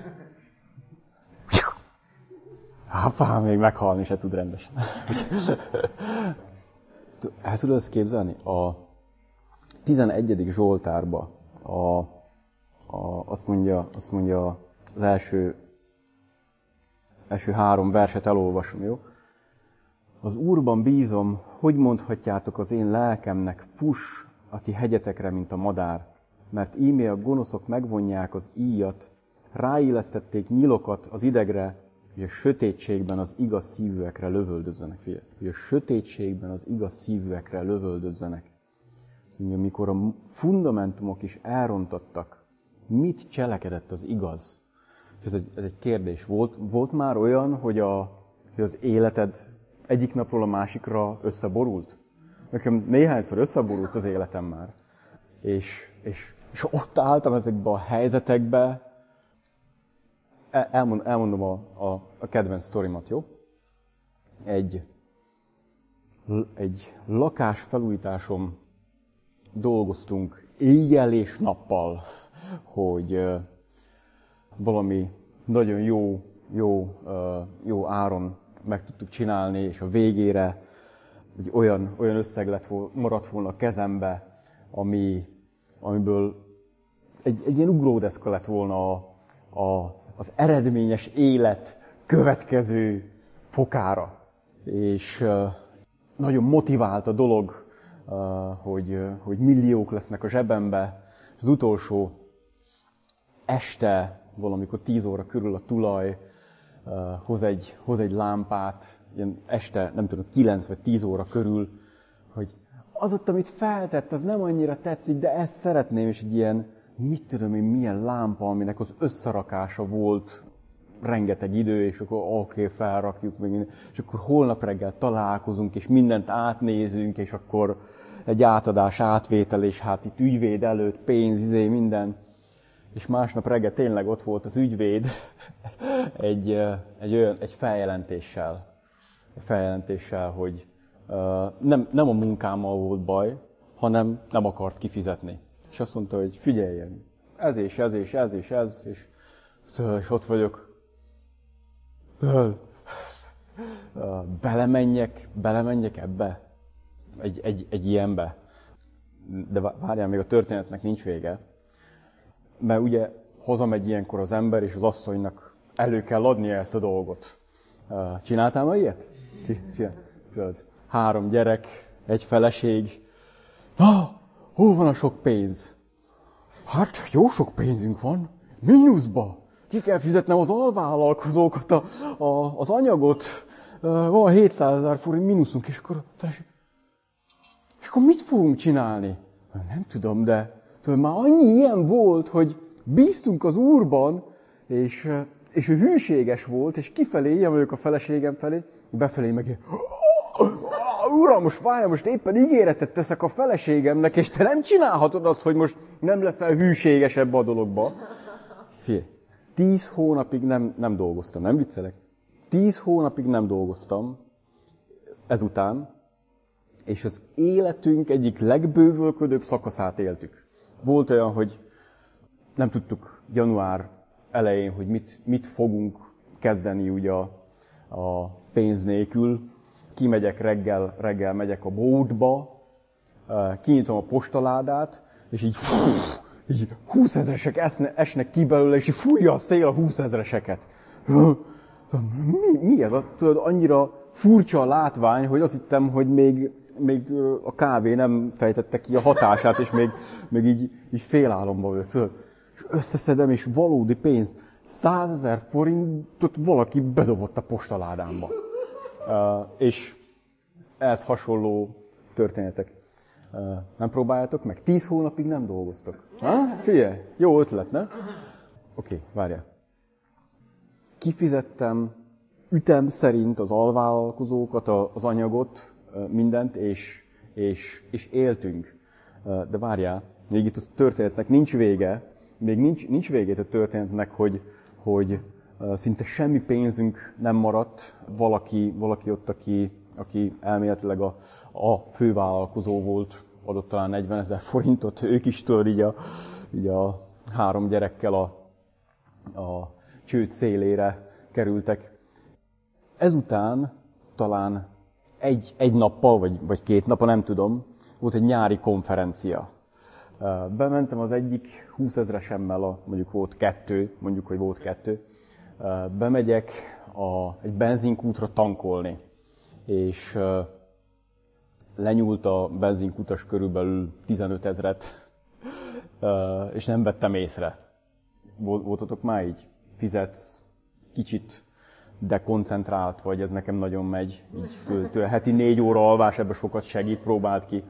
Apám, még meghalni se tud rendesen. El tudod ezt képzelni? A tizenegyedik Zsoltárba a, a, azt, mondja, azt mondja az első, első három verset elolvasom, jó? Az Úrban bízom, hogy mondhatjátok az én lelkemnek, fuss a ti hegyetekre, mint a madár, mert íme a gonoszok megvonják az íjat, ráillesztették nyilokat az idegre, hogy a sötétségben az igaz szívűekre lövöldözzenek. Figyelj, hogy a sötétségben az igaz szívűekre lövöldözzenek. Mondja, mikor a fundamentumok is elrontottak, mit cselekedett az igaz? Ez egy, ez egy kérdés. Volt, volt már olyan, hogy, a, hogy az életed egyik napról a másikra összeborult? Nekem néhányszor összeborult az életem már. És, és, és ott álltam ezekbe a helyzetekbe. Elmond, elmondom a, a, a kedvenc sztorimat, jó? Egy, egy lakásfelújításon dolgoztunk éjjel és nappal, hogy valami nagyon jó, jó, jó áron meg tudtuk csinálni, és a végére egy olyan, olyan összeg lett, maradt volna a kezembe, ami, amiből egy, egy ilyen ugródeszka lett volna a, a, az eredményes élet következő fokára. És uh, nagyon motivált a dolog, uh, hogy, uh, hogy milliók lesznek a zsebembe. Az utolsó este, valamikor tíz óra körül a tulaj uh, hoz, egy, hoz egy lámpát, ilyen este, nem tudom, kilenc vagy tíz óra körül, hogy az ott, amit feltett, az nem annyira tetszik, de ezt szeretném, és egy ilyen, mit tudom én, milyen lámpa, aminek az összerakása volt rengeteg idő, és akkor oké, okay, felrakjuk meg minden, és akkor holnap reggel találkozunk, és mindent átnézünk, és akkor egy átadás, átvétel, és hát itt ügyvéd előtt, pénz, izé, minden. És másnap reggel tényleg ott volt az ügyvéd egy, egy, olyan, egy feljelentéssel, egy feljelentéssel, hogy uh, nem, nem a munkámmal volt baj, hanem nem akart kifizetni. És azt mondta, hogy figyeljen, ez és ez és ez és ez, és, és ott vagyok. Belemenjek, belemenjek ebbe? Egy, egy, egy ilyenbe? De várjál, még a történetnek nincs vége. Mert ugye hazamegy ilyenkor az ember, és az asszonynak elő kell adnia ezt a dolgot. Csináltál ma ilyet? Három gyerek, egy feleség. Na, hol van a sok pénz? Hát, jó sok pénzünk van. Mínuszba. Ki kell fizetnem az alvállalkozókat, a, a, az anyagot. Van hétszázezer forint mínuszunk, és akkor, és akkor mit fogunk csinálni? Nem tudom, de tudom, már annyi ilyen volt, hogy bíztunk az Úrban, és, és ő hűséges volt, és kifelé, ilyen vagyok a feleségem felé, befelé meg Uram, most várjál, most éppen ígéretet teszek a feleségemnek, és te nem csinálhatod azt, hogy most nem leszel hűséges ebbe a dologba. Figyelj, tíz hónapig nem, nem dolgoztam, nem viccelek? Tíz hónapig nem dolgoztam ezután, és az életünk egyik legbővölködőbb szakaszát éltük. Volt olyan, hogy nem tudtuk január elején, hogy mit, mit fogunk kezdeni ugye a, a pénz nélkül. Kimegyek reggel, reggel megyek a boltba, kinyitom a postaládát, és így, így húszezresek esnek ki belőle, és így fújja a szél a húszezreseket. Mi, mi ez? Tudod, annyira furcsa a látvány, hogy azt hittem, hogy még, még a kávé nem fejtette ki a hatását, és még, még így, így félálomba vagyok. Tudod? És összeszedem, és valódi pénz. százezer forintot valaki bedobott a postaládámba. Uh, és ehhez hasonló történetek. Uh, nem próbáljátok meg? Tíz hónapig nem dolgoztok. Ha? Figyelj, jó ötlet, ne? Oké, okay, várjál. Kifizettem ütem szerint az alvállalkozókat, az anyagot, mindent, és, és, és éltünk. Uh, de várjál, még itt a történetnek nincs vége, még nincs, nincs végét a történetnek, hogy, hogy uh, szinte semmi pénzünk nem maradt. Valaki, valaki ott, aki, aki elméletileg a, a fővállalkozó volt, adott talán negyvenezer forintot, ők is tudod, így a, így a három gyerekkel a, a csőd szélére kerültek. Ezután talán egy, egy nappal, vagy, vagy két napon, nem tudom, volt egy nyári konferencia. Bementem az egyik húszezresemmel, a, mondjuk volt kettő, mondjuk, hogy volt kettő. Bemegyek a, egy benzinkútra tankolni, és lenyúlt a benzinkutas körülbelül tizenötezret, és nem vettem észre. Voltatok már így? Fizetsz, kicsit dekoncentrált vagy, ez nekem nagyon megy. Így, tőle, heti négy óra alvás ebben sokat segít, próbáld ki.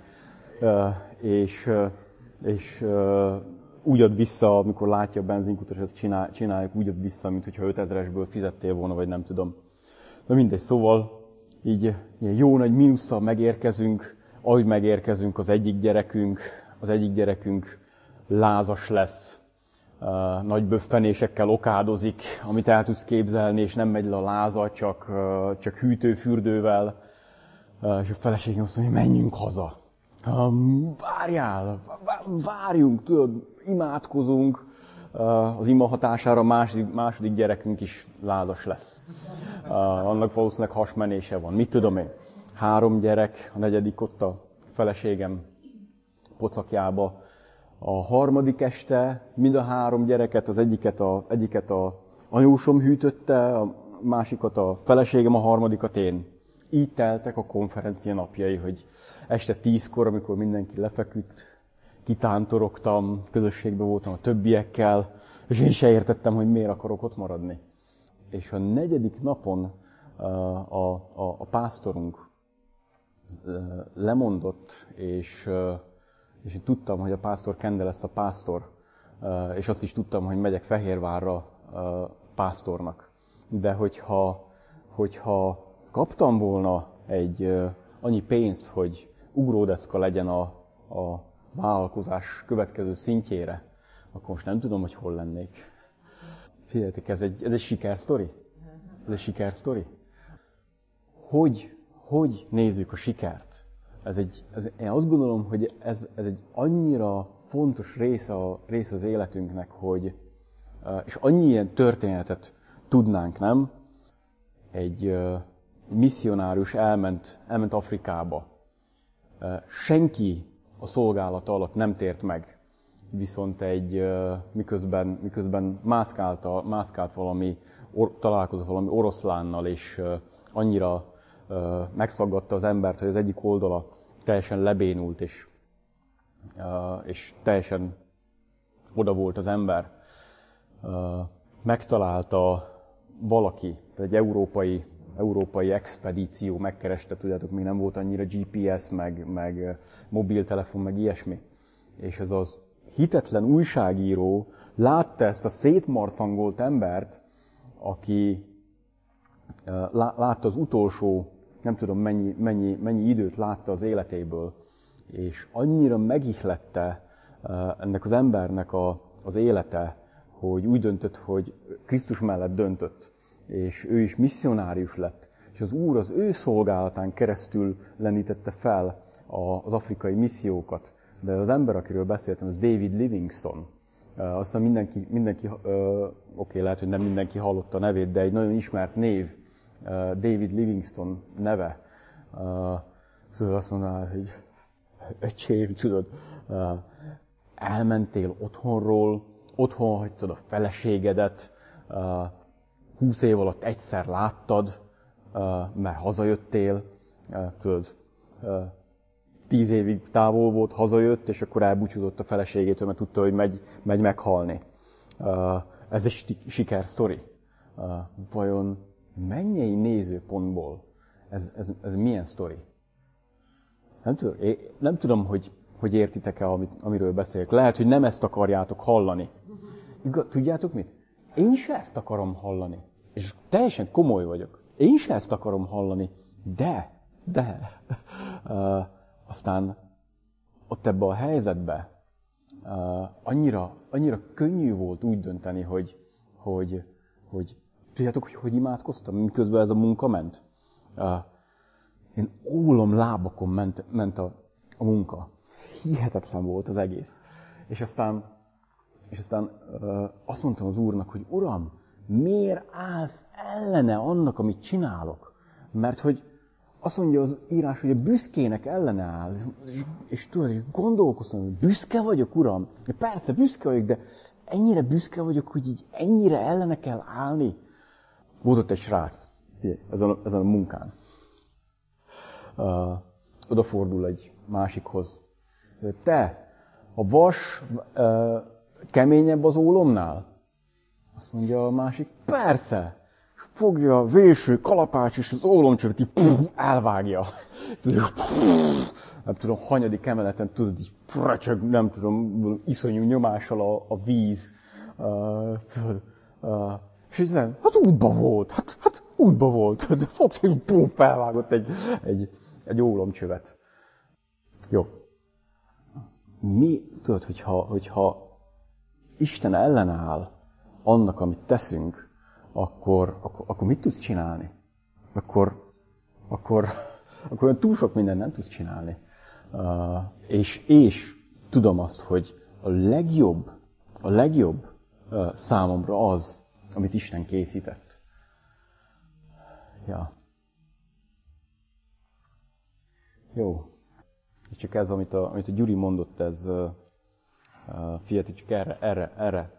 És, és úgy ad vissza, amikor látja a benzinkutas, ezt csinál, csináljuk, úgy ad vissza, mint hogyha ötezresből fizettél volna, vagy nem tudom. Na mindegy, szóval így jó nagy mínusszal megérkezünk, ahogy megérkezünk, az egyik gyerekünk, az egyik gyerekünk lázas lesz, uh, nagy böffenésekkel okádozik, amit el tudsz képzelni, és nem megy le a láza, csak, uh, csak hűtőfürdővel, uh, és a feleségem azt mondja, hogy menjünk haza. Um, várjál, várjunk, tudod, imádkozunk, uh, az ima hatására második, második gyerekünk is lázas lesz. Uh, annak valószínűleg hasmenése van. Mit tudom én? Három gyerek, a negyedik ott a feleségem pocakjába. A harmadik este mind a három gyereket, az egyiket a, egyiket a anyósom hűtötte, a másikat a feleségem, a harmadikat én. Így teltek a konferencia napjai, hogy este tízkor, amikor mindenki lefeküdt, kitántorogtam, közösségben voltam a többiekkel, és én se értettem, hogy miért akarok ott maradni. És a negyedik napon a, a, a, a pásztorunk lemondott, és, és én tudtam, hogy a pásztor Kende lesz a pásztor, és azt is tudtam, hogy megyek Fehérvárra pásztornak. De hogyha, hogyha kaptam volna egy annyi pénzt, hogy ugródeszka legyen a, a vállalkozás következő szintjére, akkor most nem tudom, hogy hol lennék. Figyeljetek, ez egy, ez egy sikersztori? Ez egy sikersztori? Hogy, hogy nézzük a sikert? Ez egy, ez, én azt gondolom, hogy ez, ez egy annyira fontos része, a, része az életünknek, hogy, és annyi ilyen történetet tudnánk, nem? Egy misszionárius elment, elment Afrikába. Senki a szolgálata alatt nem tért meg, viszont egy, miközben, miközben mászkált, mászkált valami, or, találkozott valami oroszlánnal, és annyira megszaggatta az embert, hogy az egyik oldala teljesen lebénult, és, és teljesen oda volt az ember. Megtalálta valaki, egy európai, európai expedíció megkereste, tudjátok, még nem volt annyira gé pé es, meg, meg mobiltelefon, meg ilyesmi. És ez az hitetlen újságíró látta ezt a szétmarcangolt embert, aki látta az utolsó, nem tudom mennyi, mennyi, mennyi időt látta az életéből, és annyira megihlette ennek az embernek a, az élete, hogy úgy döntött, hogy Krisztus mellett döntött, és ő is misszionárius lett, és az Úr az ő szolgálatán keresztül lendítette fel az afrikai missziókat. De az ember, akiről beszéltem, az David Livingstone. Azt hiszem mindenki, mindenki oké, okay, lehet, hogy nem mindenki hallotta a nevét, de egy nagyon ismert név David Livingstone neve. Tudod, azt mondaná, hogy öcsém, tudod, elmentél otthonról, otthon hagytad a feleségedet, húsz év alatt egyszer láttad, mert hazajöttél, tudod, tíz évig távol volt, hazajött, és akkor elbúcsúzott a feleségétől, mert tudta, hogy megy, megy meghalni. Ez egy sikersztori. Vajon mennyei nézőpontból ez, ez, ez milyen sztori? Nem tudom, én nem tudom, hogy, hogy értitek-e, amit, amiről beszélek. Lehet, hogy nem ezt akarjátok hallani. Tudjátok mit? Én se ezt akarom hallani. És teljesen komoly vagyok. Én se ezt akarom hallani. De, de, uh, aztán ott ebbe a helyzetbe uh, annyira, annyira könnyű volt úgy dönteni, hogy, hogy, hogy tudjátok, hogy hogy imádkoztam, miközben ez a munka ment? Uh, én ólom lábakon ment, ment a, a munka. Hihetetlen volt az egész. És aztán, és aztán uh, azt mondtam az Úrnak, hogy Uram, miért állsz ellene annak, amit csinálok? Mert hogy azt mondja az írás, hogy a büszkének ellene áll. És, és tudod, és gondolkoztam, hogy büszke vagyok, Uram. Persze, büszke vagyok, de ennyire büszke vagyok, hogy így ennyire ellene kell állni. Volt ott egy srác ezen a, ezen a munkán. Uh, odafordul egy másikhoz. Te, a vas uh, keményebb az ólomnál? Azt mondja a másik, persze. Fogja a véső kalapács, és az ólomcsövet így puf, elvágja. Tudod, puf, nem tudom, hanyadik emeleten, tudod, így fröcsög, nem tudom, iszonyú nyomással a, a víz. Uh, tudod, uh, és így nem, hát útba volt, hát, hát útba volt. Fogta, hogy puf, felvágott egy, egy, egy ólomcsövet. Jó. Mi, tudod, hogyha, hogyha Isten ellenáll annak, amit teszünk, akkor, akkor, akkor mit tudsz csinálni? Akkor, akkor, akkor túl sok mindent nem tudsz csinálni. Uh, és, és tudom azt, hogy a legjobb, a legjobb uh, számomra az, amit Isten készített. Ja. Jó. És csak ez, amit a, amit a Gyuri mondott, ez, uh, uh, fiatal, csak erre, erre, erre.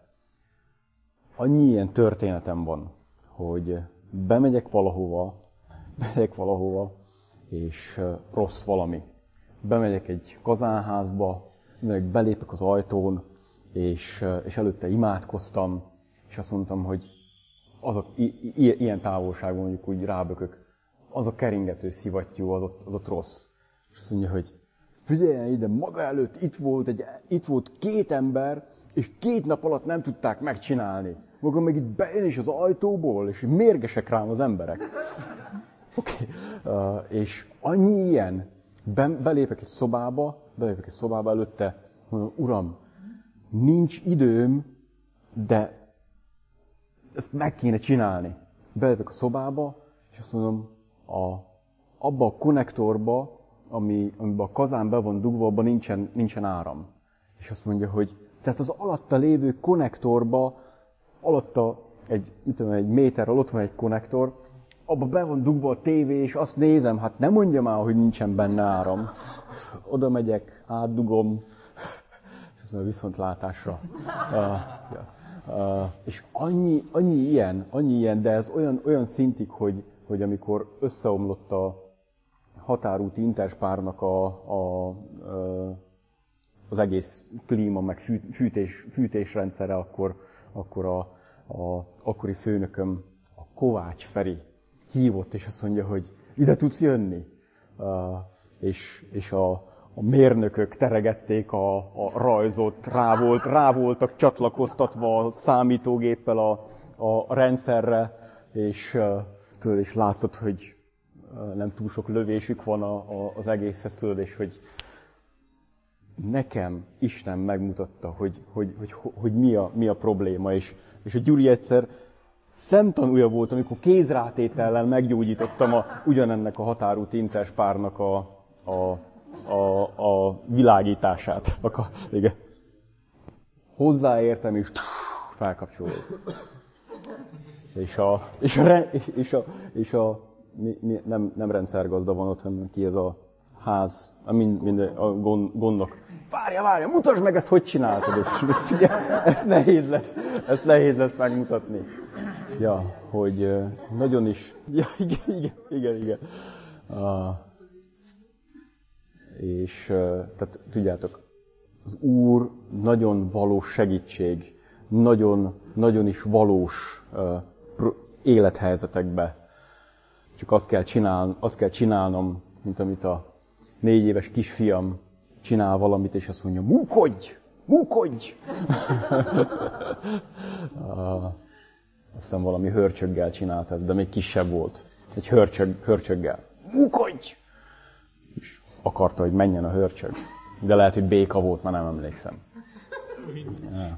Annyi ilyen történetem van, hogy bemegyek valahova, bemegyek valahova, és rossz valami. Bemegyek egy kazánházba, bemegyek, belépek az ajtón, és, és előtte imádkoztam, és azt mondtam, hogy azok, i, i, ilyen távolságban mondjuk úgy rábökök, az a keringető szivattyú, az ott, az ott rossz. És azt mondja, hogy figyeljen ide, maga előtt itt volt, egy, itt volt két ember, és két nap alatt nem tudták megcsinálni. Maga meg itt bejön is az ajtóból, és mérgesek rám az emberek. Oké. Okay. Uh, és annyi ilyen, be, belépek egy szobába, belépek egy szobába előtte, mondom, Uram, nincs időm, de ezt meg kéne csinálni. Belépek a szobába, és azt mondom, a, abba a konnektorba, ami, amiben a kazán be van dugva, abban nincsen, nincsen áram. És azt mondja, hogy tehát az alatta lévő konnektorba, alatta egy, mit tudom, egy méterrel ott van egy konnektor, abba be van dugva a tévé, és azt nézem, hát nem mondja már, hogy nincsen benne áram. Oda megyek, átdugom, és azt mondja, viszontlátásra. Uh, ja. uh, és annyi, annyi ilyen, annyi ilyen, de ez olyan, olyan szintig, hogy, hogy amikor összeomlott a határúti Interspárnak a, a, a az egész klíma, meg fűtés, fűtésrendszere, akkor, akkor a, a akkori főnököm, a Kovács Feri hívott, és azt mondja, hogy ide tudsz jönni. Uh, és és a, a mérnökök teregették a, a rajzot, rá, volt, rá voltak csatlakoztatva a számítógéppel a, a rendszerre, és, uh, tudod, és látszott, hogy uh, nem túl sok lövésük van a, a, az egészhez, tudod, és hogy nekem Isten megmutatta, hogy, hogy, hogy, hogy mi, a, mi a probléma, és, és a Gyuri egyszer szemtanúja volt, amikor kézrátétellel meggyógyítottam a, ugyanennek a határúti Interspárnak a, a, a, a világítását. Aka, igen. Hozzáértem, és felkapcsolódott. És a, és a, és a, és a mi, mi, nem, nem rendszergazda van ott, hanem ki ez a ház, a, mind, mind, a gond, gondok. Várja, várja, mutasd meg ezt, hogy csináltad. És figyelj, ez nehéz lesz, ezt nehéz lesz megmutatni. Ja, hogy nagyon is, ja, igen, igen, igen, igen. Uh, és uh, tehát tudjátok, az Úr nagyon valós segítség, nagyon, nagyon is valós uh, élethelyzetekbe. Csak azt kell, csinál, azt kell csinálnom, mint amit a négy éves kisfiam csinál valamit, és azt mondja, munkodj, munkodj! uh, azt hiszem valami hörcsöggel csinálta, de még kisebb volt. Egy hörcsög, hörcsöggel. Munkodj! És akarta, hogy menjen a hörcsög. De lehet, hogy béka volt, már nem emlékszem. Ja.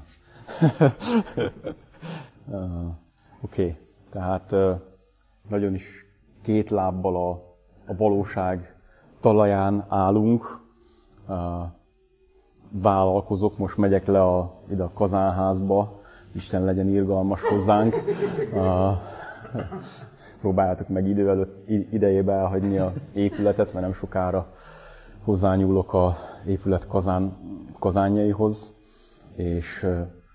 uh, Oké, okay. Tehát uh, nagyon is két lábbal a, a valóság talaján állunk. Uh, vállalkozok, most megyek le a, ide a kazánházba. Isten legyen irgalmas hozzánk. Uh, próbáljátok meg idő előtt, idejébe elhagyni a épületet, mert nem sokára hozzányúlok az épület kazán, kazánjaihoz. És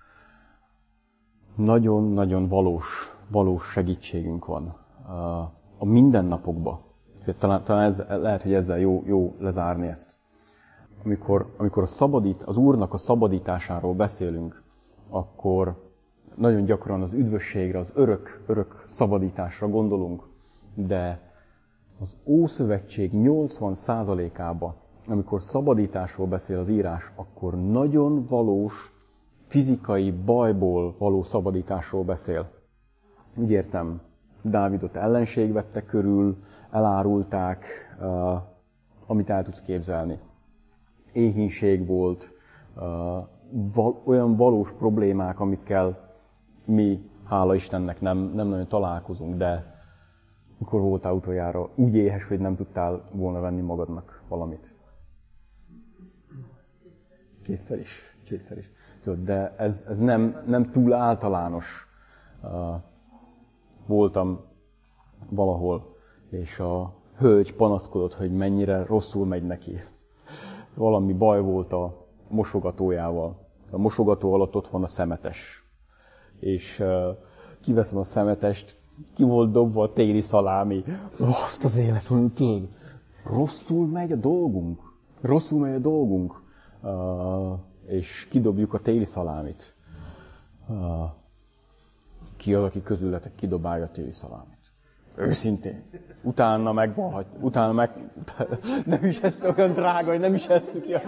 nagyon-nagyon valós, valós segítségünk van a mindennapokban. Talán, talán ez, lehet, hogy ezzel jó, jó lezárni ezt. Amikor, amikor a szabadít, az Úrnak a szabadításáról beszélünk, akkor nagyon gyakran az üdvösségre, az örök, örök szabadításra gondolunk, de az Ószövetség nyolcvan százalékában, amikor szabadításról beszél az írás, akkor nagyon valós, fizikai bajból való szabadításról beszél. Úgy értem, Dávidot ellenség vette körül, elárulták, uh, amit el tudsz képzelni. Éhínség volt, uh, val- olyan valós problémák, amikkel mi, hála Istennek, nem, nem nagyon találkozunk, de mikor voltál utoljára úgy éhes, hogy nem tudtál volna venni magadnak valamit? Kétszer is, kétszer is. De ez, ez nem, nem túl általános. Uh, voltam valahol, és a hölgy panaszkodott, hogy mennyire rosszul megy neki. Valami baj volt a mosogatójával. A mosogató alatt ott van a szemetes. És uh, kiveszem a szemetest, ki volt dobva a téli szalámi. Azt az élet, tudod, rosszul megy a dolgunk. Rosszul megy a dolgunk. Uh, és kidobjuk a téli szalámit. Uh, ki az, aki közületek kidobálja a téli szalámit? Őszintén. Utána megvalhat, utána meg... Nem is ezt olyan drága, hogy nem is esszük ki a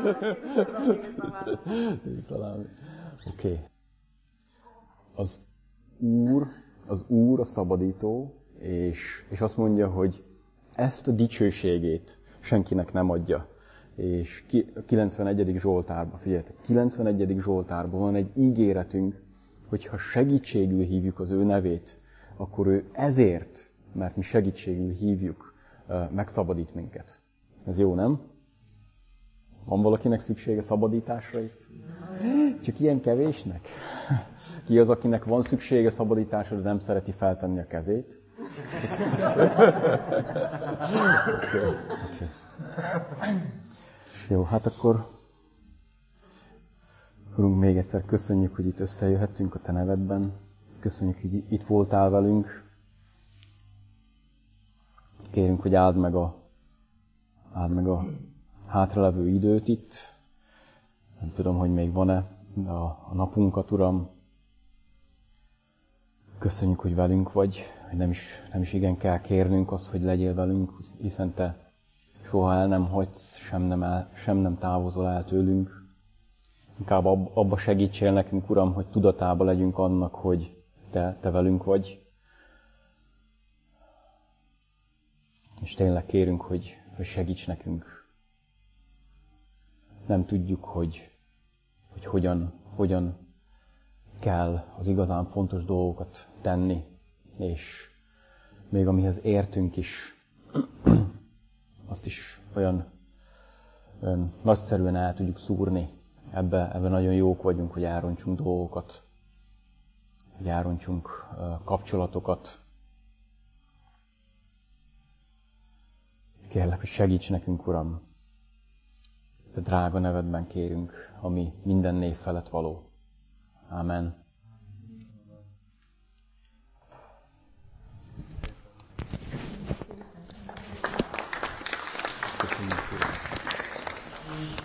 téli szalámit. Oké. Okay. Az Úr, az Úr a szabadító, és, és azt mondja, hogy ezt a dicsőségét senkinek nem adja. És a kilencvenegyedik Zsoltárban, figyeljetek, kilencvenegyedik Zsoltárban van egy ígéretünk, hogy ha segítségül hívjuk az ő nevét, akkor ő ezért, mert mi segítségül hívjuk, megszabadít minket. Ez jó, nem? Van valakinek szüksége szabadításra itt? Csak ilyen kevésnek? Ki az, akinek van szüksége szabadításra, de nem szereti feltenni a kezét? Okay. Okay. Jó, hát akkor Urunk, még egyszer köszönjük, hogy itt összejöhettünk a Te nevedben. Köszönjük, hogy itt voltál velünk. Kérünk, hogy áld meg a, áld meg a hátralevő időt itt. Nem tudom, hogy még van-e a, a napunkat, Uram. Köszönjük, hogy velünk vagy, hogy nem is, nem is igen kell kérnünk azt, hogy legyél velünk, hiszen Te soha el nem hagysz, sem nem, el, sem nem távozol el tőlünk. Inkább abba segítsél nekünk, Uram, hogy tudatában legyünk annak, hogy Te, te velünk vagy. És tényleg kérünk, hogy, hogy segíts nekünk. Nem tudjuk, hogy, hogy hogyan, hogyan kell az igazán fontos dolgokat tenni, és még amihez értünk is, azt is olyan, olyan nagyszerűen el tudjuk szúrni. Ebbe, ebbe nagyon jók vagyunk, hogy elrontsunk dolgokat. hogy elrontsunk kapcsolatokat. Kérlek, hogy segíts nekünk, Uram. Te drága nevedben kérünk, ami minden név felett való. Ámen. Köszönjük, Uram.